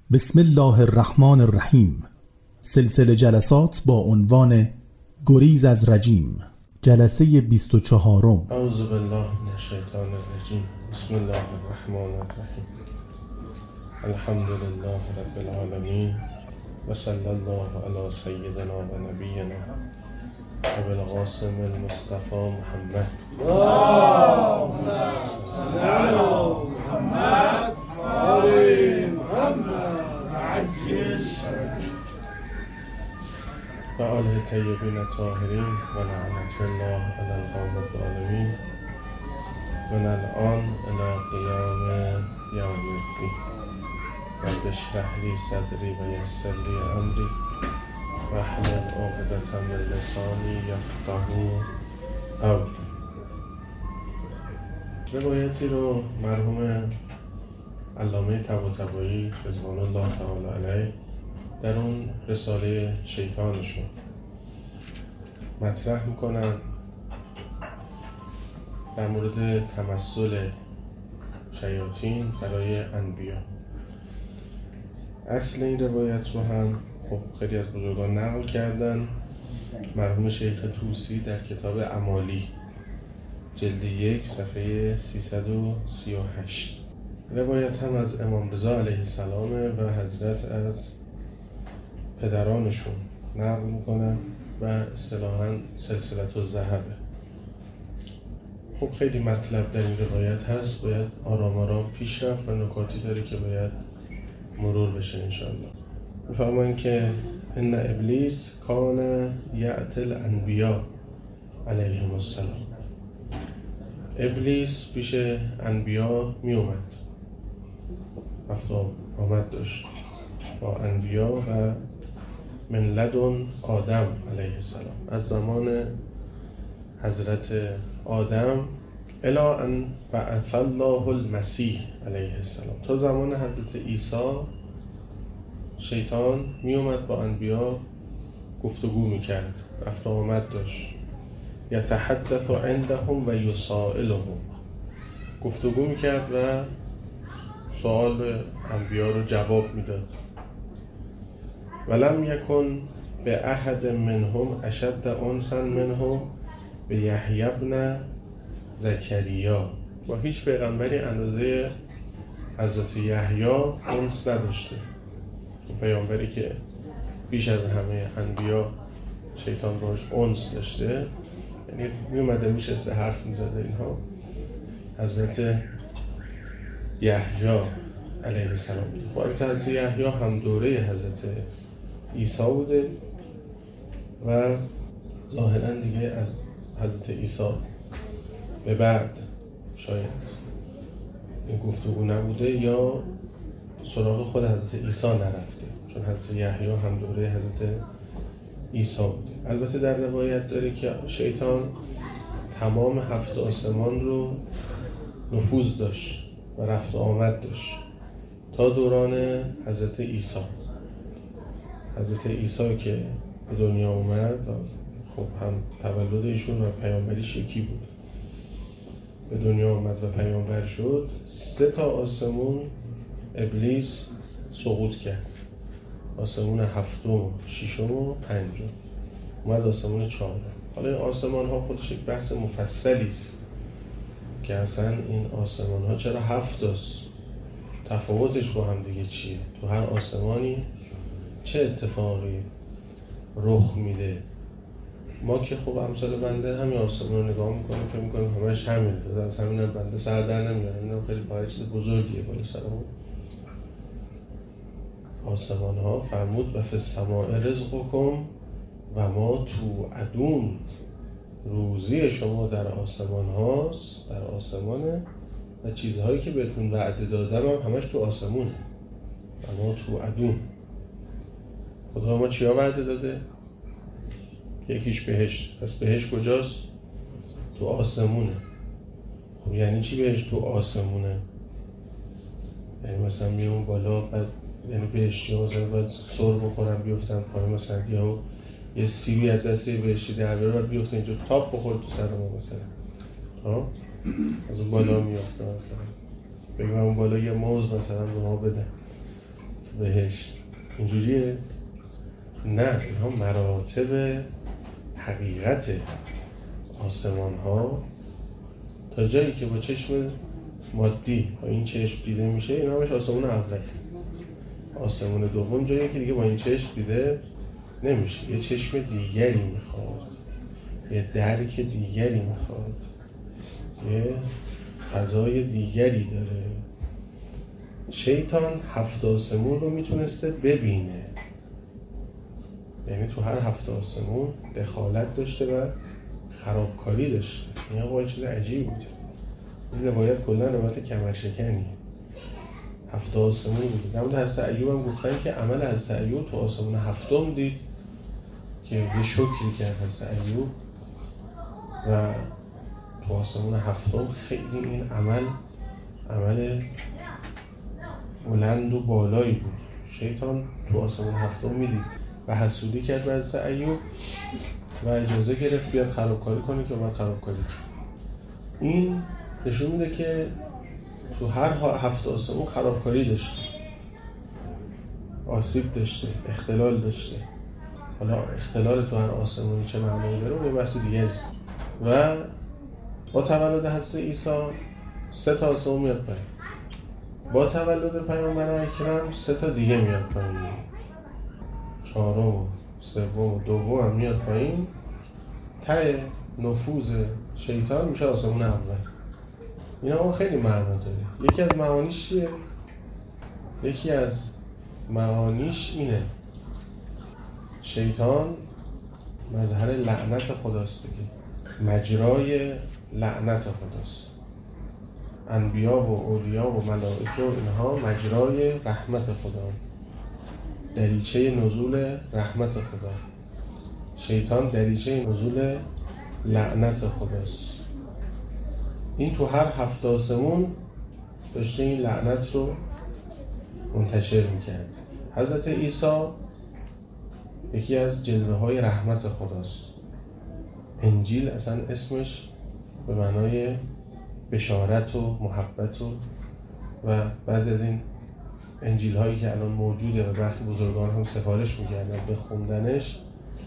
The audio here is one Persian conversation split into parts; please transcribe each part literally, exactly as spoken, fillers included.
بسم الله الرحمن الرحیم. سلسله جلسات با عنوان گریز از رجیم، جلسه بیست و چهارم. اعوذ بالله من الشیطان الرجیم. بسم الله الرحمن الرحیم. الحمد لله رب العالمین و صلی الله علی سیدنا و نبینا ابی القاسم المصطفى محمد. اللهم صل علی محمد و آل محمد عجل و آل طیبین الطاهرین و لعنت الله علی القوم الظالمین من الان الی قیام یوم الدین. رب اشرح لی صدری و یسر لی امری واحلل عقدة من لسانی یفقهوا قولی. روایتی رو مرحوم علامه طباطبایی رضوان الله تعالی علیه در اون رساله شیطانشون مطرح میکنن در مورد تمثل شیاطین برای انبیا. اصل این روایت رو هم خب خیلی از بزرگان نقل کردن. مرحوم شیخ طوسی در کتاب امالی جلد یک صفحه سیصد و سی و هشت. روایت هم از امام رضا علیه السلام و حضرت از پدرانشون نقل میکنن و اصطلاحاً سلسلة الذهبه. خب خیلی مطلب در این روایت هست، باید آرام آرام پیش رفت و نکاتی داره که باید مرور بشه انشاءالله. میفهمن که ان ابلیس کان یأتی الانبیا علیهم السلام. ابلیس پیش انبیا می اومد، رفت آمد داشت با انبیا و من لدن آدم علیه السلام، از زمان حضرت آدم الی ان بعث الله المسیح علیه السلام، تا زمان حضرت عیسی شیطان می اومد با انبیا گفتگو میکرد، رفت آمد داشت. یتحدث عندهم و یسائلهم، گفتگو میکرد و سوال انبیا رو جواب میداد. ولم یکن به احد منهم اشد انسا منهم به یحیی بن زکریا، با هیچ پیغمبری اندازه حضرت یحیی انس نداشته. پیامبری که بیش از همه انبیا شیطان باش انس داشته، یعنی می اومده میشسته حرف میزده اینها، حضرت یحیی علیه السلام بوده. خب البته حضرت یحیی هم دوره حضرت عیسی بوده و ظاهرا دیگه از حضرت عیسی به بعد شاید این گفتگو نبوده یا سراغ خود حضرت عیسی نرفته، چون حضرت یحیی هم دوره حضرت عیسی بوده. البته در روایت داره که شیطان تمام هفت آسمان رو نفوذ داشت و رفت و آمد داشت تا دوران حضرت عیسی. حضرت عیسی که به دنیا اومد، خب هم تولد ایشون و پیامبریش یکی بود، به دنیا اومد و پیامبر شد، سه تا آسمون ابلیس سقوط کرد، آسمون هفتم، ششم و پنجم، اومد آسمون چهارم. حالا این آسمان ها خودش یک بحث مفصلی است که اصلا این آسمان ها چرا هفت است، تفاوتش با هم دیگه چیه، تو هر آسمانی چه اتفاقی رخ میده. ما که خب امثال بنده همین آسمان رو نگاه میکنیم فکر میکنیم همش همینه، از همین هم بنده سر در نمیارم، این خیلی باید چیز بزرگیه بالا سرمون. آسمان ها فرمود و فی السماء رزقکم و ما توعدون، روزی شما در آسمان هاست، در آسمانه و چیزهایی که بهتون وعده دادم هم همش تو آسمونه. و ما توعدون، خدا ما چیا وعده داده؟ یکیش بهشت. پس بهشت کجاست؟ تو آسمونه. خب یعنی چی بهشت تو آسمونه؟ یعنی مثلا میون بالا بعد، یعنی بهشتی ها مثلا باید سر بخورن بیفتن پایین، مثلا یا یه سیبی از دسته بهشتی در بیاره باید بیفتن اینجا تاپ بخور تو سر ما مثلا، ها؟ از اون بالا میافته مثلا بگم اون بالا یه موز مثلا به ما بده، بهش اینجوریه؟ نه، اینها مراتب حقیقت آسمان ها تا جایی که با چشم مادی با این چشم دیده میشه این همش آسمون اول. آسمون دوم جایی که دیگه با این چشم دیده نمیشه، یه چشم دیگری میخواد، یه درک دیگری میخواد، یه فضای دیگری داره. شیطان هفت آسمون رو میتونسته ببینه، یعنی تو هر هفت آسمون دخالت داشته و خرابکاری داشته. این آقا چیز عجیبی بود. این روایت کلا روایت کمرشکنیه. هفت آسمون بود. در مورد حضرت ایوب هم گفتن که عمل حضرت ایوب تو آسمون هفتم دید که یه شکری کرد حضرت ایوب و تو آسمون هفتم خیلی این عمل عمل بلند و بالایی بود. شیطان تو آسمون هفتم میدید و حسودی کرد به حضرت ایوب و اجازه گرفت بیاد خرابکاری کنه که باید خرابکاری کرد. این نشون میده که تو هر هفت آسمون خرابکاری داشته، آسیب داشته، اختلال داشته. حالا اختلال تو هر آسمونی چه معنایی داره اون بحث دیگه است. و با تولد حضرت عیسی سه تا آسمون میاد پایین. با تولد پیامبر اکرم سه تا دیگه میاد پایین. چهارم، سوم و دوم هم میاد پایین. ته نفوذ شیطان میشه آسمون اول. اینا اون خیلی معنا داره. یکی از معانیش چیه؟ یکی از معانیش اینه شیطان مظهر لعنت خداست دیگه، مجرای لعنت خداست. انبیا و اولیا و ملائکه و اینها مجرای رحمت خدا، دریچه نزول رحمت خدا. شیطان دریچه نزول لعنت خداست. این تو هر هفت آسمون داشته این لعنت رو منتشر میکرد. حضرت عیسی یکی از جلوه های رحمت خداست. انجیل اصلا اسمش به معنای بشارت و محبت و و بعضی از این انجیل هایی که الان موجوده و برخی بزرگان هم سفارش میکردن به خوندنش،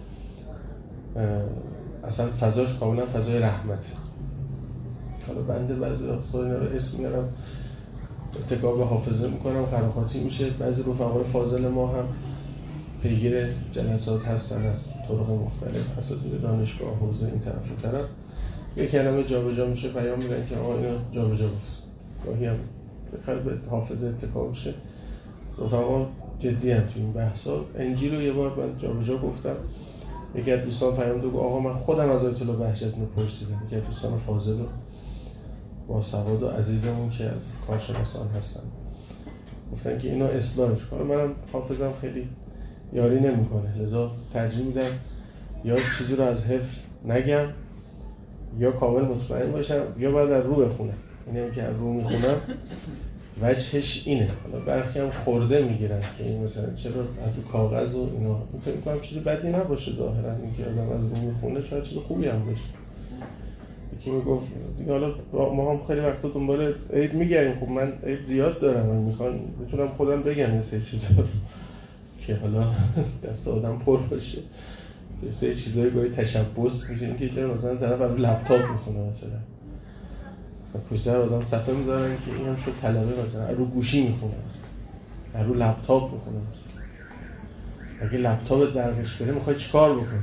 اصلا فضاش کاملا فضای رحمت. حالا بنده بعضی وقتا اینا رو اسم میارم اتکا به حافظه میکنم قراقاتی میشه. بعضی رفقای فاضل ما هم پیگیر جلسات هستن از طرق مختلف، اساتید دانشگاه حوزه این طرف و طرف، یه کلمه جابجا میشه پیام میدن که آقا اینو جابجا گفت. گاهی هم بخاطر به حافظه اتکا میشه. رفقا جدی هم تو این بحثا. انجیل رو یه بار من جابجا گفتم، یکی از دوستان پیام داد آقا من خودم از آیت الله بهجت میپرسیدم، یکی از دوستان فاضل و با سواد و عزیزمون که از کارشناسان هستن، گفتن که اینو اصلاحش کنم. منم حافظم خیلی یاری نمیکنه، لذا ترجیح میدم یا چیزی رو از حفظ نگم یا کامل مطمئن باشم یا بعد از رو بخونم. اینه که از رو میخونم وجهش اینه. حالا برخی هم خورده میگیرن که این مثلا چرا تو کاغذ و اینا، فکر می‌کنم چیز بدی نباشه ظاهرا اینکه آدم از رو میخونه، شاید چیز خوبی هم باشه. یکی میگفت دیگه حالا ما هم خیلی وقتا دنبال عید میگردیم، خب من عید زیاد دارم، من میخوام بتونم خودم بگم یه سری چیزا رو که حالا دست آدم پر باشه. یه سری چیزایی گاهی تشبث میشه که چرا مثلا طرف رو لپتاپ میخونه، مثلا مثلا پشت سر آدم صفحه میذارن که این هم شد طلبه مثلا رو گوشی میخونه، مثلا رو لپتاپ میخونه. مثلا اگه لپتاپت برقش بره میخوای چیکار بکنی؟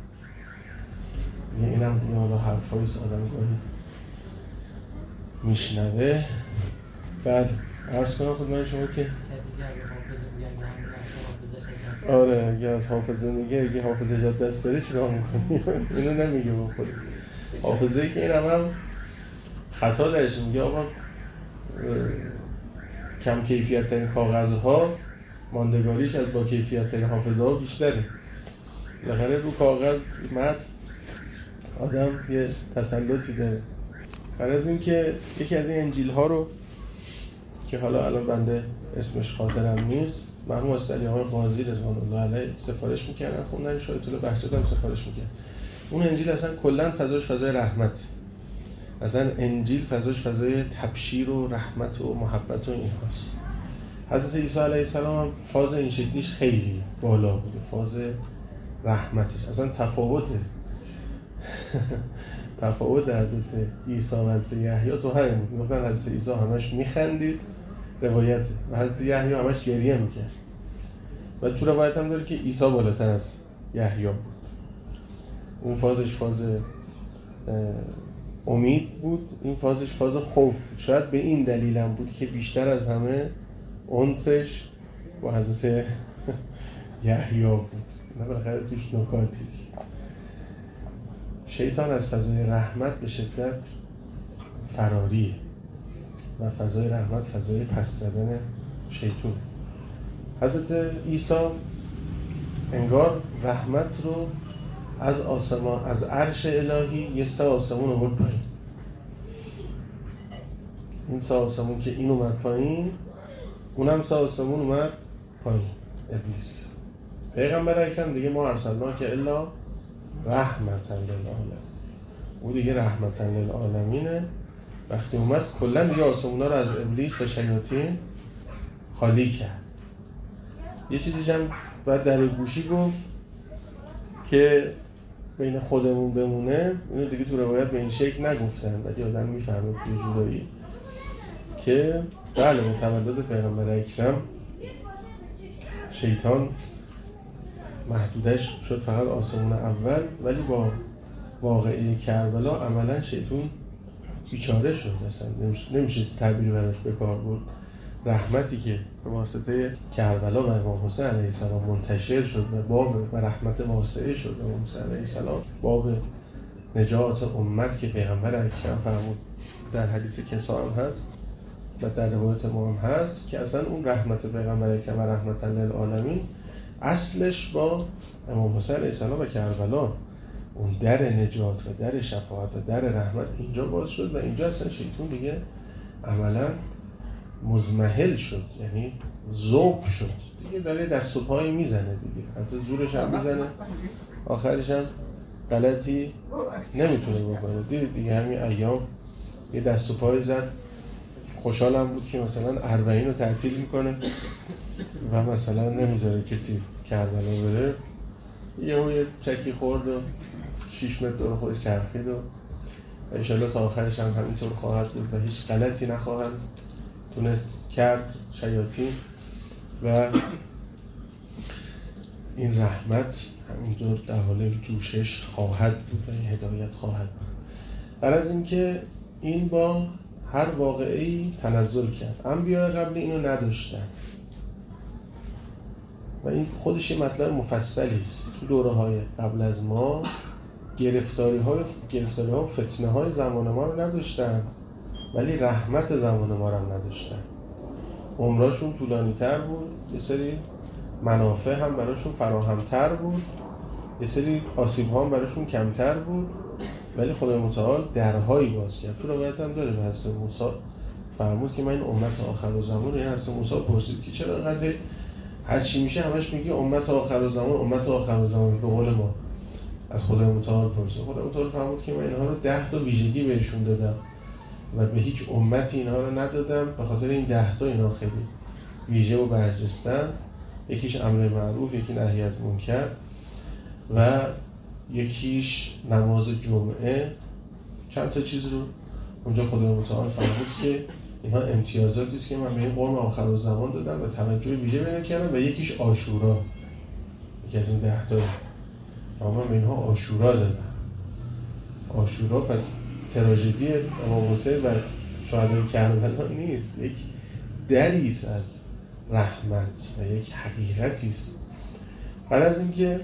دیگه اینم دیگه حالا حرفایی است آدم گاهی میشنوه. بعد عرض کنم خدمت شما که آره اگه از حافظه میگه اگه حافظه جاد دست بره چیکار میکنی؟ اینو نمیگه با خودش. حافظه ای که این هم, هم خطا درش میگه آقا کم کیفیت ترین کاغذها ماندگاریش از با کیفیت ترین حافظه ها بیشتره. بالاخره رو کاغذ متن آدم یه تسلطی داره. برای از این که یکی از این انجیل ها رو که حالا الان بنده اسمش خاطرم نیست، مرحوم استاد آقای قاضی رضوان الله علیه سفارش میکردن، خوندن شایت الله بهجت هم سفارش میکرد. اون انجیل اصلا کلا فضاش فضای رحمت، اصلا انجیل فضاش فضای تبشیر و رحمت و محبت و این هاست. حضرت عیسی علیه السلام هم فاز این شکلیش خیلی بالا بوده، فاز رحمتش اصلا تفاوته تفاوت حضرت عیسی و حضرت یحیی تو همین بود. میگفتن حضرت عیسی همش میخندید، روایته، و حضرت یحیی همش گریه میکرد. و تو روایت هم داره که عیسی بالاتر از یحیی بود. اون فازش فاز امید بود، این فازش فاز خوف. شاید به این دلیل هم بود که بیشتر از همه انسش با حضرت یحیی بود. نه بالاخره توش نکاتیست. شیطان از فضای رحمت به شدت فراریه و فضای رحمت فضای پس زدن شیطان. حضرت عیسی انگار رحمت رو از آسمان، از عرش الهی یه سه آسمون آورد پایین. این سه آسمون که این اومد پایین، اونم سه آسمون اومد پایین. ابلیس پیغمبر اکرم دیگه ما ارسلنا که الا رحمتا للعالمین، او دیگه رحمتا للعالمینه. وقتی اومد کلا دیگه آسمونا رو از ابلیس و شیاطین خالی کرد. یه چیزی هم بعد در گوشی گفت که بین خودمون بمونه، اینو دیگه تو روایت به این شکل نگفتن ولی آدم میفهمه یه جورایی که بله با تولد پیغمبر اکرم شیطان محدودش شد فقط آسمون اول، ولی با واقعه کربلا عملا شیطان بیچاره شد. اصلا نمیشه تعبیر براش به کار برد. رحمتی که به واسطه کربلا و امام حسین علیه السلام منتشر شد و باب و رحمت واسعه شد به امام حسین علیه السلام، باب نجات امت که پیغمبر اکرم فرمود در حدیث کسا هم هست و در روایت ما هم هست که اصلا اون رحمت پیغمبر اکرم و رحمت للعالمین اصلش با امام حسین علیه السلام و کربلا، اون در نجات و در شفاعت و در رحمت اینجا باز شد و اینجا اصلا شیطان دیگه عملا مزمحل شد، یعنی ذوب شد دیگه، داره دست و پایی میزنه دیگه، حتی زورش هم میزنه، آخرش هم غلطی نمیتونه بکنه. دیدید دیگه همین ایام یه دست و پایی زد، خوشحالم بود که مثلا اربعین رو تعطیل میکنه و مثلا نمیذاره کسی کربلا بره، یه و یه چکی خورد و شیش متر دور خودش چرخید و انشالله تا آخرش هم همینطور خواهد بود و هیچ غلطی نخواهند تونست کرد شیاطین و این رحمت همینطور در حال جوشش خواهد بود و این هدایت خواهد بود. در از اینکه این با هر واقعی تنزل کرد، انبیاء قبلی اینو نداشتن و این خودش یه مطلب مفصلی است. تو دوره های قبل از ما گرفتاری های گرفتاری ها و فتنه های زمان ما رو نداشتن ولی رحمت زمان ما رو هم نداشتن. عمرشون طولانی تر بود، یه سری منافع هم براشون فراهمتر بود، یه سری آسیب ها هم براشون کمتر بود، ولی خدای متعال درهایی باز کرد. تو روایت هم داره به حضرت موسی فرمود که من این امت آخر زمان، یعنی حضرت موسی پرسید که چرا انقدر هر چی میشه همش میگی امت آخر زمان امت آخر زمان، به قول ما از خدای متعال پرسید. خدای متعال فرمود که من اینها رو ده تا ویژگی بهشون دادم و به هیچ امتی اینها رو ندادم، به خاطر این ده تا اینا خیلی ویژه و برجستن. یکیش امر معروف، یکی نهی از منکر و یکیش نماز جمعه. چند تا چیز رو اونجا خدای متعال فرمود که اینها امتیازاتی است که من به این قوم آخر زمان دادم و توجه ویژه بهش کردم و یکیش عاشورا، یکی از این ده تا من به اینها عاشورا دادم. عاشورا پس تراژدی امام حسین و شهدای کربلا نیست، یک دری است از رحمت و یک حقیقتی است. بعد از اینکه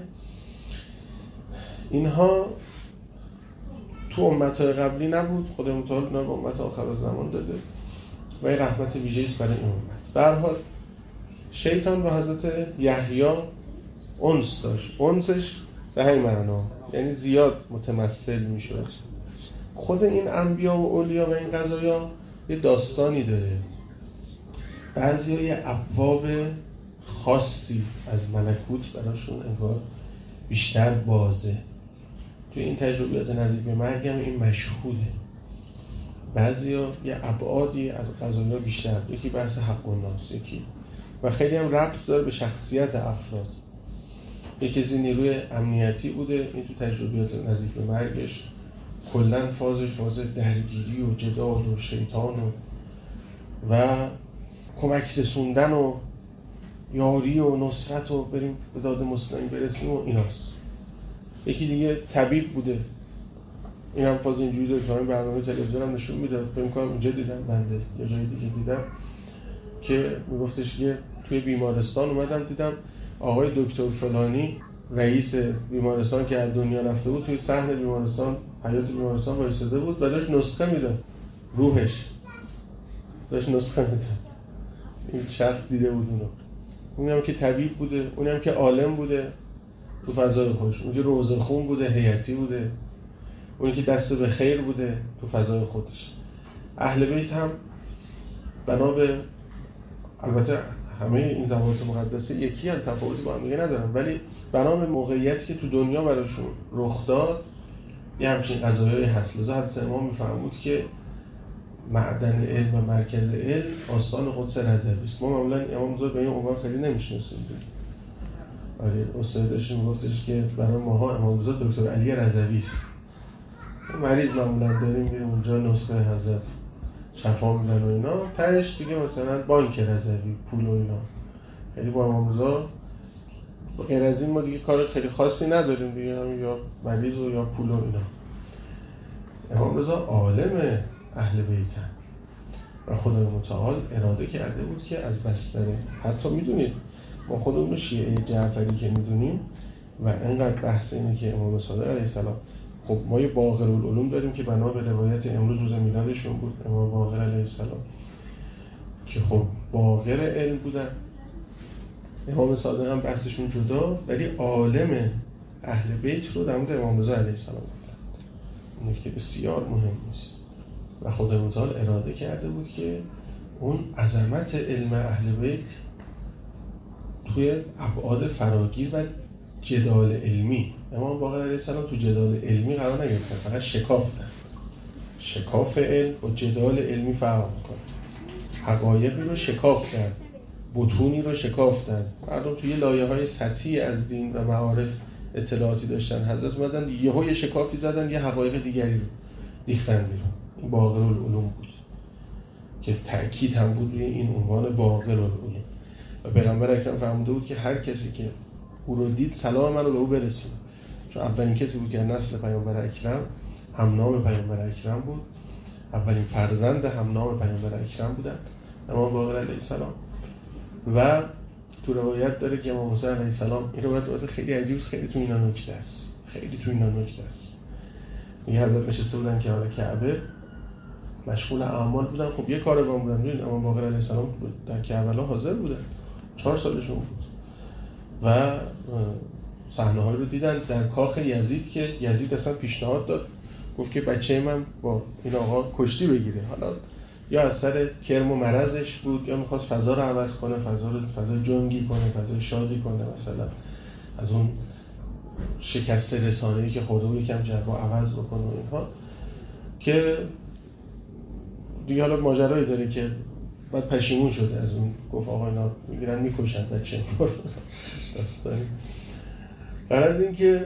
اینها تو امت‌های قبلی نبود، خدای متعال اینا به امت آخر زمان داده و این رحمت ویژه‌ای است برای این امت. به هر حال شیطان با حضرت یحیی انس داشت، انسش به همین معنا یعنی زیاد متمثل میشد. خود این انبیا و اولیا و این قضایا یه داستانی داره. بعضیا یه ابواب خاصی از ملکوت براشون انگار بیشتر بازه. توی این تجربیات نزدیک به مرگ هم این مشهوده. بعضیا یه ابعادی از قضایا بیشتر، یکی بحث حق و ناس، یکی و خیلی هم ربط داره به شخصیت افراد. یک کسی نیروی امنیتی بوده، این تو تجربیات نزدیک به مرگش کلن فازش فاز درگیری و جدال و شیطان و و کمک رسوندن و یاری و نصرت و بریم به داد مسلمین برسیم و ایناست. یکی دیگه طبیب بوده، این هم فاز اینجوری داره که همین برنامه تلویزیون هم نشون میده، فکر می‌کنم اینجا دیدم بنده یا جای دیگه دیدم که میگفتش که توی بیمارستان اومدم دیدم آقای دکتر فلانی رئیس بیمارستان که از دنیا رفته بود توی صحن بیمارستان حیاط بیمارستان وایساده بود و داشت نسخه میداد، روحش داشت نسخه میداد. این شخص دیده بود اونو. اونم که طبیب بوده، اونم که عالم بوده تو فضای خودش، اون که روزخون بوده، هیئتی بوده، اونی که دست به خیر بوده تو فضای خودش. اهل بیت هم بنا به، البته همه این ضوابط مقدسه یکی هم، تفاوتی با هم دیگه ندارن، ولی بنا به موقعیتی که تو دنیا براشون رخ داد یه همچین قضایایی هست. لذا حضرت امام میفرمود که معدن علم و مرکز علم آستان قدس رضوی است. ما معمولا امام بزرگ به این عنوان خیلی نمیشناسیم. آره استاد داشت میگفتش که برای ماها امام بزرگ دکتر علی رضوی است. مریض معمولا داریم میریم اونجا نسخه حضرت شفا میدن و اینا، تهش دیگه مثلا بانک رضوی پول و اینا. خیلی با امام بزرگ غیر از این ما دیگه کار خیلی خاصی نداریم دیگه، همین یا مریض و یا پول و اینا. امام رضا عالم اهل بیتن و خدای متعال اراده کرده بود که از بستر، حتی میدونید ما خودمون شیعه جعفری که میدونیم و انقدر بحث اینه که امام صادق علیه السلام، خب ما یه باقر العلوم داریم که بنا به روایت امروز روز میلادشون بود، امام باقر علیه السلام که خب باقر علم بودن. امام صادق هم بحثشون جدا، ولی عالم اهل بیت رو در مورد امام رضا علیه السلام گفتن. نکته بسیار مهم است و خدای متعال اراده کرده بود که اون عظمت علم اهل بیت توی ابعاد فراگیر و جدال علمی، امام باقر علیه السلام تو جدال علمی قرار نگرفتن، فقط شکافتن. شکاف علم و جدال علمی فرق میکنه. حقایقی رو شکافتن، بطونی رو شکافتن. مردم توی لایه‌های سطحی از دین و معارف اطلاعاتی داشتن، حضرت اومدن یهو یه شکافی زدن، یه حقایق دیگری رو ریختن بیرون. این باقر العلوم بود که تأکید هم بود روی این عنوان باقر العلوم. و پیغمبر اکرم فرموده بود که هر کسی که او رو دید سلام منو به او برسونه، چون اولین کسی بود که نسل پیامبر اکرم هم نام پیامبر اکرم بود، اولین فرزند هم نام پیامبر اکرم بودن امام باقر علیه السلام. و تو روایت داره که امام حسین علیه السلام، این روایت روایت خیلی عجیبه، خیلی تو اینا نکته است، خیلی تو اینا نکته است. میگه حضرت نشسته بودن کنار کعبه مشغول اعمال بودن، خب یه کاروان بودن، ببین امام باقر علیه السلام در کربلا حاضر بودن، چهار سالشون بود و صحنه‌هایی رو دیدن در کاخ یزید که یزید اصلا پیشنهاد داد، گفت که بچه من با این آقا کشتی بگیره. حالا یا از سر کرم و مرضش بود یا میخواست فضا رو عوض کنه، فضا رو فضا جنگی کنه، فضا شادی کنه، مثلا از اون شکست رسانه‌ای که خورده بود یکم جو عوض بکنه و اینها. که دیگه حالا ماجرایی داره که بعد پشیمون شده از اون، گفت آقا اینا میگیرن میکشن بچه ما رو داستانی. غرض از این که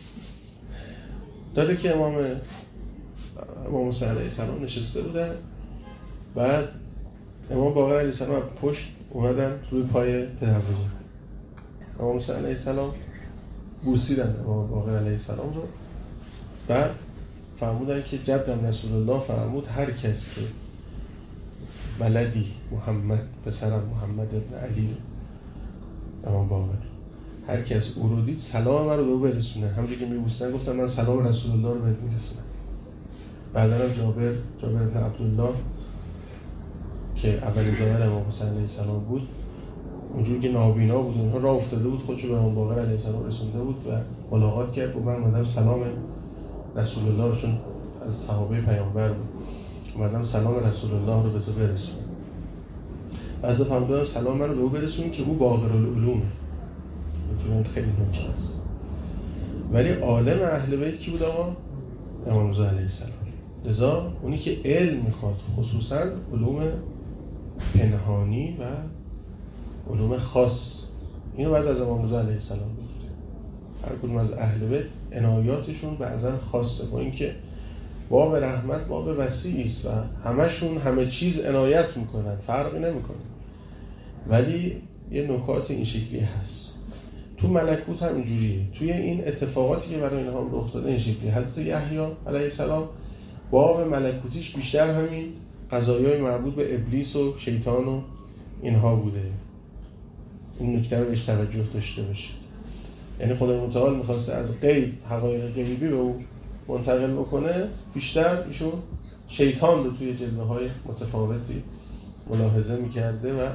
داره که امام امام حسین علیه السلام نشسته بودن، بعد امام باقر علیه السلام پشت اومدن روی پای پدربزرگ امام حسین علیه السلام بوسیدن امام باقر علیه السلام رو. بعد فرمودن که جدم رسول الله فرمود هر کس که ولدی محمد پسرم محمد ابن علی امام باقر، هر کس او رو دید سلام من رو به او برسونه. همونجوری که میبوسن گفتن من سلام رسول الله رو بهت میرسونم. بعدا هم جابر جابر ابن عبدالله که اولین زایر امام حسین علیه السلام بود، اونجوری که نابینا بود اونها راه افتاده بود، خودشو به امام باقر علیه السلام رسونده بود و ملاقات کرد و من اومدم سلام رسول الله رو، چون از صحابه پیامبر بود، اومدم سلام رسول الله رو به تو برسونم. بعضی فرمودن سلام من رو به او برسونیم که او باقر العلومه. میتونم خیلی نکته است. ولی عالم اهل بیت کی بود آقا؟ امام رضا علیه السلام. لذا اونی که علم میخواد، خصوصا علوم پنهانی و علوم خاص. اینو بعد از امام رضا علیه السلام بگیره. هر کدوم از اهل بیت عنایاتشون بعضا خاصه، با اینکه باب رحمت باب وسیعی است و همشون همه چیز عنایت میکنن، فرقی نمیکنه، ولی یه نکات این شکلی هست. تو ملکوت هم اینجوریه. توی این اتفاقاتی که برای اینها رخ داده این شکلی. حضرت یحیی علیه السلام باب ملکوتیش بیشتر همین قضایای مربوط به ابلیس و شیطان و اینها بوده. این نکته رو بهش توجه داشته باشید. یعنی خدای متعال میخواسته از غیب حقایق غیبی به او منتقل بکنه، بیشتر ایشون شیطان رو توی جلوه‌های متفاوتی ملاحظه میکرده و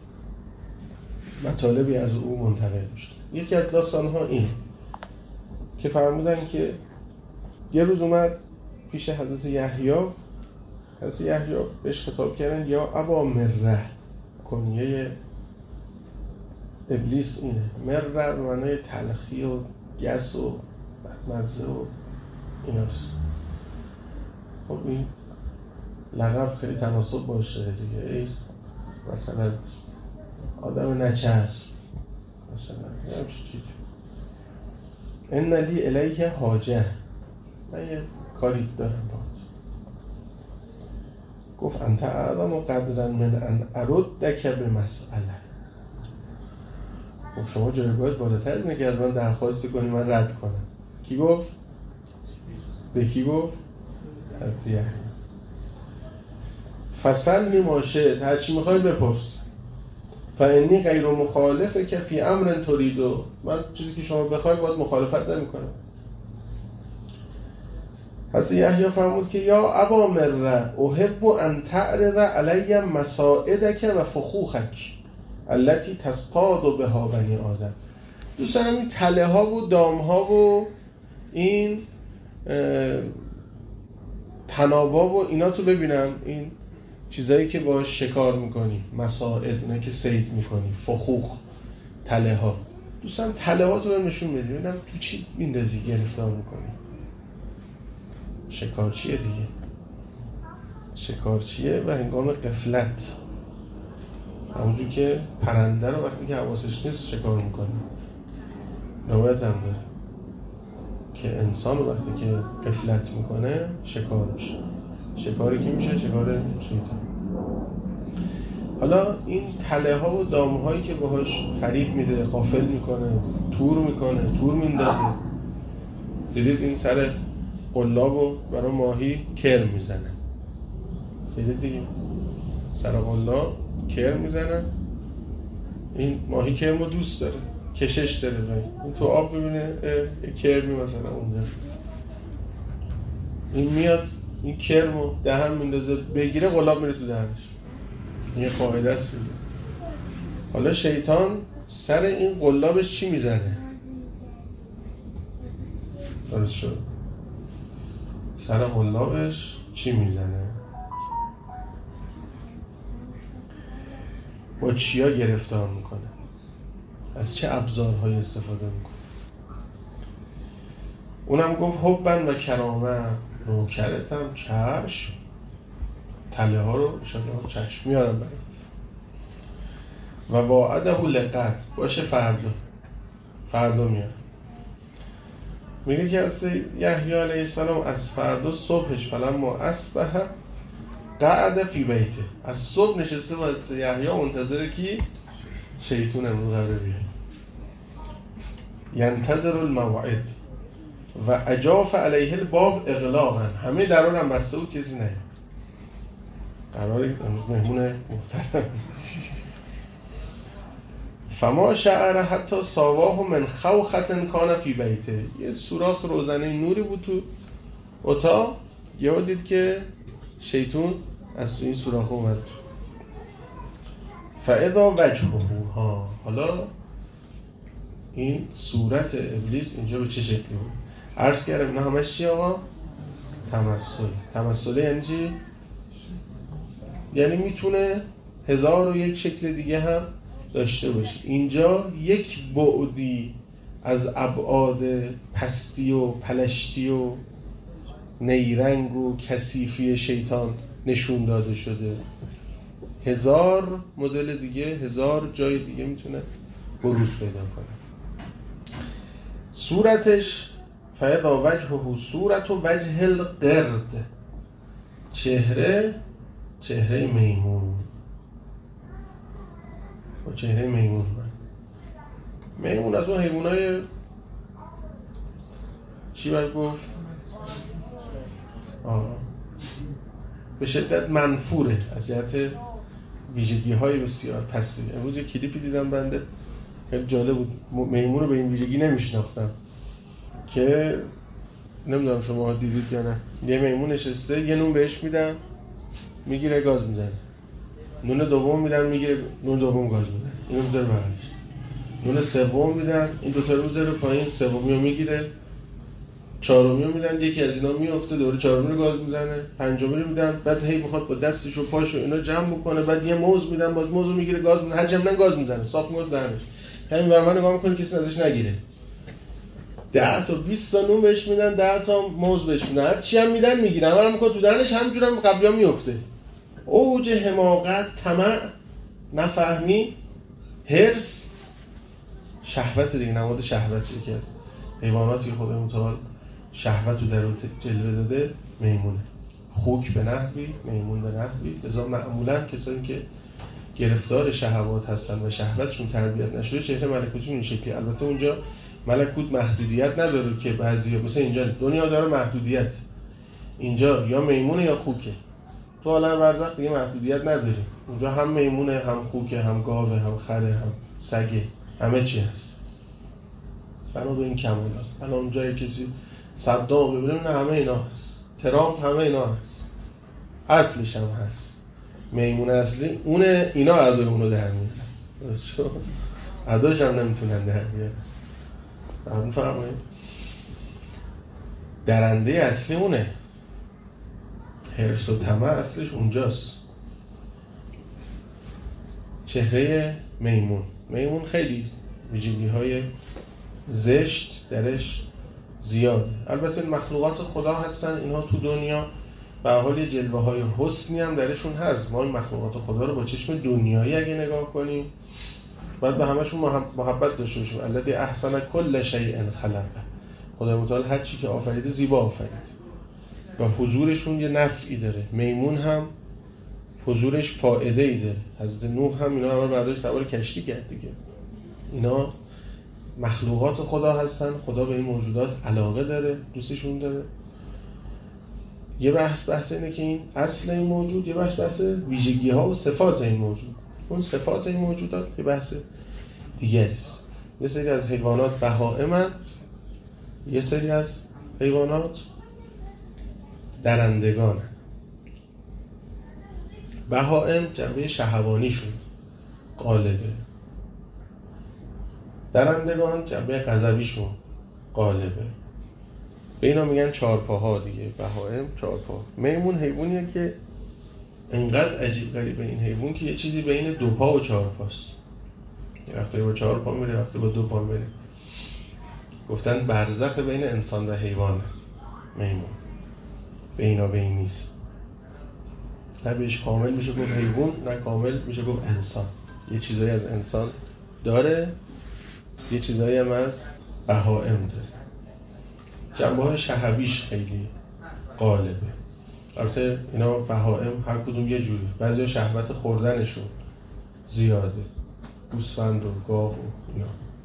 مطالبی از او منتقل میشه. یکی از داستانها این که فرمودن که یه روز اومد پیش حضرت یحیی، حضرت یحیی بهش خطاب کردن یا ابا مره، کنیه ابلیس اینه. مره به معنای تلخی و گس و بدمزه و ایناست. خب این لقب خیلی تناسب باشه دیگه. ای مثلا آدم نچسب، مثلا یه همچه چیزی. ان لی الیه حاجه، من یه کاری دارم باید. گفت انت اعظم قدرا من ان اردک به مسئله. گفت شما جایگاهت بالاتر از اینه که از من درخواست کنی من رد کنم. کی گفت؟ به کی گفت؟ از یحیی. فسلنی ماشه، هرچی میخوای بپرس. فانی غیر مخالفه که فی امر تریدو، من چیزی که شما بخوای باید مخالفت نمیکنم. پس یحیی فرمود که یا ابا مره احب ان تعرض علی مساعدک و فخوخک التي تصطاد بها بنی آدم. دوست دارم این تله ها و دام ها و این تنابا و اینا تو ببینم، این چیزایی که باش شکار میکنی، مساعد، اینا که صید میکنی، فخوخ، تله ها. دوست دارم تله ها تو بهم نشون بدی ببینم تو چی میندازی گرفتار میکنی. شکارچیه دیگه، شکارچیه و هنگام غفلت، همونجور که پرنده رو وقتی که حواسش نیست شکار میکنه. روایت هم داره که انسان رو وقتی که غفلت میکنه شکار میشه. شکاری که میشه شکار شیطان. حالا این تله ها و دام هایی که باهاش فریب میده، غافل میکنه، تور میکنه، تور میندازه. دیدید این سر قلابو برای ماهی کرم میزنه، دیدید دیگه سر قلاب کرم میزنن. این ماهی کرم رو دوست داره، کشش داره، این تو آب ببینه کرمی مثلا اونجا، این میاد این کرم رو دهن میندازه، بگیره قلاب میره تو دهنش. این قاعده است. حالا شیطان سر این قلابش چی میزنه؟ درست شد. سر قلابش چی میزنه؟ با چیا گرفتار میکنه؟ از چه ابزارهایی استفاده میکنه؟ اونم گفت حبن و کرامه، نوکرتم چشم، تله ها رو شما چشم میارم برات. و واعده لقد، باشه فردا، فردا میارم. میگه که از یحیی علیه السلام از فردا صبحش فلما اصبح قعد فی بیته، از صبح نشسته با یحیی منتظر کی؟ شیطان امروز قراره بیاد. ینتظر الموعد و اجاف علیه الباب اغلاقا، همه درون هم بسته بود کسی نیاد. قراره امروز مهمون محترم. فما شعر حتی ساواه من خوخة کان فی بیته، یه سوراخ روزنه نوری بود تو اتاق، یهو دید که شیطان از تو این سوراخ اومد. فاذا وجهه، ها حالا این صورت ابلیس اینجا به چه شکلی بود؟ عرض کردم اینا همش چی آقا؟ تمثل. تمثل یعنی چی؟ یعنی میتونه هزار و یک شکل دیگه هم داشته باشه. اینجا یک بعدی از ابعاد پستی و پلشتی و نیرنگ و کثیفی شیطان نشون داده شده. هزار مدل دیگه، هزار جای دیگه میتونه بروز پیدا کنه. صورتش فیضا وجهه صورت و وجه القرد، چهره چهره میمون، با چهره میمون. میمون از اون حیوانای چی باید گفت؟ آه. به شدت منفوره از جهت ویژگی های بسیار پسی. امروز یک کلیپی دیدم بنده خیلی جالب بود، میمون رو به این ویژگی نمیشناختم که نمیدونم شما دیدید یا نه. یه میمون نشسته، یه نون بهش میدن میگیره گاز میزنه، نون دوم میدن میگیره نون دوم گاز میزنه، اینو میذاره بغلش، نون سوم میدن این دوتا رو میذاره پایین، سومی رو میگیره، چهارمی رو میدن یکی از اینا میفته دوره چهارمی رو گاز میزنه، پنجمی رو میدن بعد هی میخواد با دستش و پاشو اینا جمع بکنه، بعد یه موز میدن باز موز رو میگیره گاز میزنه، هر جمع گاز میزنه ساق میاد دهنش، همین برام نگاه میکنه کسی ازش نگیره. ده تا بیست تا نون بهش میدن، ده تا موز بهش میدن، هر چی هم میدن میگیره، همون میکنه تو دهنش، همینجوری هم قبلا میفته. اوج حماقت، طمع، نفهمی، حرص، شهوت دیگه، نماد شهوت. یکی از حیواناتی که خدای متعال شهوت رو در او جلوه داده میمونه. خوک به نحوی، میمون به نحوی. لذا معمولا کسانی که گرفتار شهوات هستن و شهوتشون تربیت نشده چهره ملکوتشون این شکلی. البته اونجا ملکوت محدودیت نداره که بعضیا مثلا اینجا دنیا داره محدودیت، اینجا یا میمونه یا خوکه. تو عالم برزخ دیگه محدودیت نداری، اونجا هم میمونه هم خوکه هم گاوه هم خره هم سگه، همه چی هست. بنا به این کمالات الان اونجا کسی صدام ببینیم نه همه اینا هست، ترامپ همه اینا هست، اصلش هم هست. میمون اصلی اونه، اینا عدوی اونو در میارن، درست شد؟ عدوش هم نمیتونن در بیارن. فرمون فرمایید درنده اصلی اونه، حرص و طمع اصلش اونجاست. چهره میمون، میمون خیلی ویژگی های زشت درش زیاده. البته مخلوقات خدا هستن اینها تو دنیا، به حال جلوه های حسنی هم درشون هست. ما این مخلوقات خدا رو با چشم دنیایی اگه نگاه کنیم باید به همشون محبت داشته باشیم. الذی احسن کل شیء خلقه، خدای متعال هر چی که آفریده زیبا آفرید و حضورشون یه نفعی داره. میمون هم حضورش فائده ای داره. حضرت نوح هم اینا همه برداشت سوار کشتی کرد دیگه. اینا مخلوقات خدا هستن، خدا به این موجودات علاقه داره، دوستشون داره. یه بحث بحث اینه که این اصل این موجود، یه بحث بحث ویژگی ها و صفات این موجود. اون صفات این موجودات یه بحث دیگری است. یه سری از حیوانات بهائمن، یه سری از حیوانات درندگانن. بهائم جنبه شهوانیشون غالبه، درندگان جنبه غضبیشون غالبه. به اینا میگن چهارپاها دیگه. بهائم چهارپا. میمون حیوانیه که انقدر عجیب غریبه این حیوان که یه چیزی بین دو پا و چهار پاست. یه وقتی با چهار پا میره، وقتی با دو پا میره. گفتن برزخ بین انسان و حیوانه میمون، بینا بین نیست. نه بهش کامل میشه گفت حیوان، نه کامل میشه گفت انسان. یه چیزایی از انسان داره، یه چیزایی هم از بهائم داره. جنبه‌های شهویش خیلی غالبه. البته اینا بهائم هر کدوم یه جوری. بعضیا شهوت خوردنشون زیاده، گوسفند و گاو و اینا.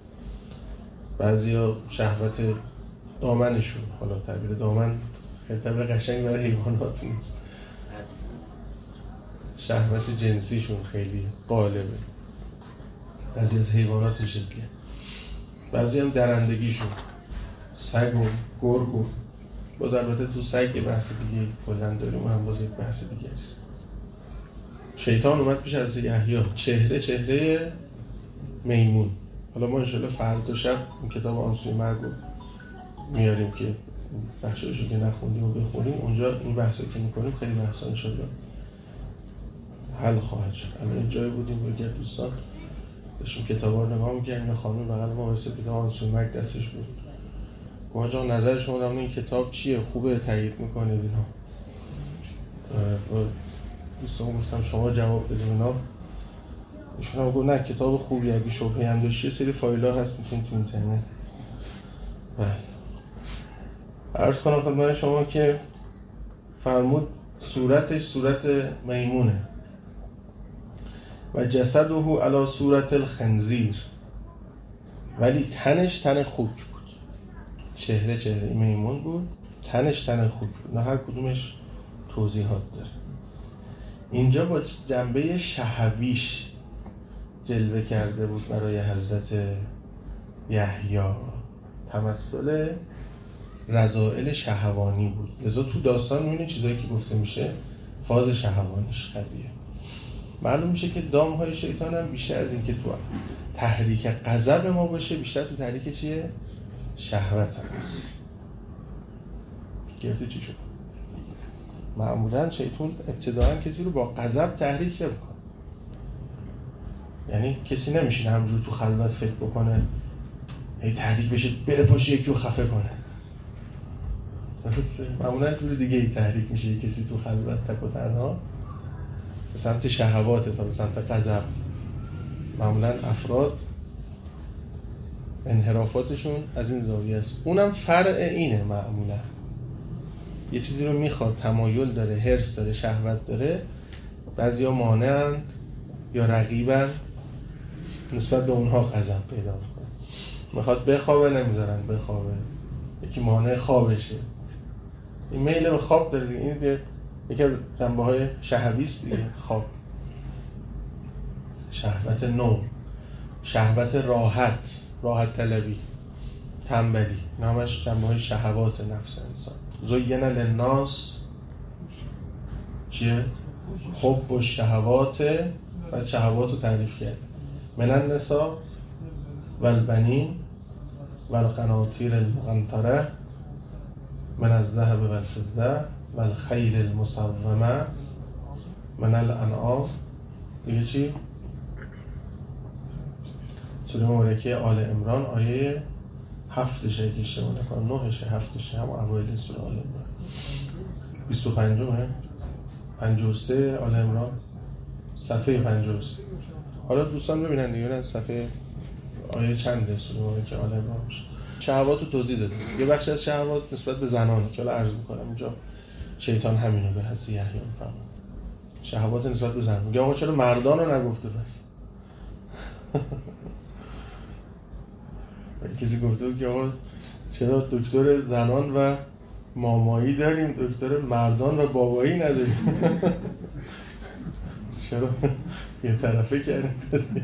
بعضیا شهوت دامنشون، حالا تعبیر دامن خیلی تعبیر قشنگی برای حیوانات نیست، شهوت جنسیشون خیلی غالبه. بعضی از حیوانات این شکلیه. بعضی هم درندگیشون، سگ و گرگ و باز البته تو سگ یه بحث دیگه کلن داریم، اونم باز یک بحث دیگه است. شیطان اومد پیش از یحیی، چهره چهره میمون. حالا ما انشالله فردا شب این کتاب آن سوی مرگ رو میاریم که بخشایشو که نخوندیم و بخونیم، اونجا این بحثی که میکنیم خیلی بحثا انشالله حل خواهد شد. الان این جایی بودیم بگه دوستان داشتیم کتابا رو نگاه می‌کردیم، این خانم بغل ما واسه کتاب آن سوی مرگ دستش بود. گویا جان نظر شما در این کتاب چیه؟ خوبه؟ تایید میکنید اینا؟ دوستان گفتم شما جواب بدید اینا، ایشون هم گفت نه کتاب خوبی، اگه شبهه هم داشتی سری فایل‌ها هست میتونید تو اینترنت. بله عرض کنم خدمت شما که فرمود صورتش صورت میمونه و جسده علی صورت الخنزیر، ولی تنش تن خوک بود. چهره چهره میمون بود، تنش تن خوک بود. نه هر کدومش توضیحات داره. اینجا با جنبه شهویش جلوه کرده بود برای حضرت یحیی، تمثل رذائل شهوانی بود. لذا تو داستان می‌بینید چیزایی که گفته میشه فاز شهوانیش قویه. معلوم میشه که دام‌های شیطان هم بیشتر از این که تو تحریک غضب ما باشه، بیشتر تو تحریک چیه؟ شهوت هست. گرفتی چی شد؟ معمولا شیطان ابتداعا کسی رو با غضب تحریک نمی‌کنه. یعنی کسی نمیشینه همجور تو خلوت فکر بکنه هی تحریک بشه بره پشت یکی رو خفه کنه. درسته؟ معمولا جور دیگه ای تحریک میشه کسی تو خلوت تک و تنها به سمت شهوات تا به سمت غضب. معمولا افراد انحرافاتشون از این زاویه است. اونم فرع اینه. معمولا یه چیزی رو میخواد، تمایل داره، حرص داره، شهوت داره، بعضیا مانعند یا رقیبند، نسبت به اونها غضب پیدا میکنه. میخواد بخوابه نمیذارن بخوابه، یکی مانع خوابشه. این میل به خواب داره دیگه. این دیگه یکی از جنبه های شهوی است دیگه. خواب، شهوت نوم، شهوت راحت، راحت طلبی، تنبلی، این همش جنبه های شهوات نفس انسان. زین للناس چیه؟ حب و شهوات و شهوات رو تعریف کرد. من النساء والبنین والقناطیر المقنطره من الذهب والفضه والخیل المسومه من الانعام. دیگه چی؟ سوره مبارکه آل عمران آیه هفتشه که اشتباه نکنم، نهشه، هفتشه، هم اوایل سوره آل عمران، بیست و پنجمه، پنجاه و سه آل عمران، صفحه پنجاه و سه. حالا دوستان ببینن دیگه ببینن صفحه آیه چنده سوره مبارکه آل عمران باشه. شهوات رو توضیح داده. یه بخش از شهوات نسبت به زنانه که حالا عرض میکنم اینجا شیطان همینو به حس یحیی میفهمه. شهوات نسبت به زن. میگه آقا چرا مردان رو نگفته بس؟ کسی گفته بود که آقا چرا دکتر زنان و مامایی داریم، دکتر مردان و بابایی نداریم؟ چرا یه طرفه کردیم؟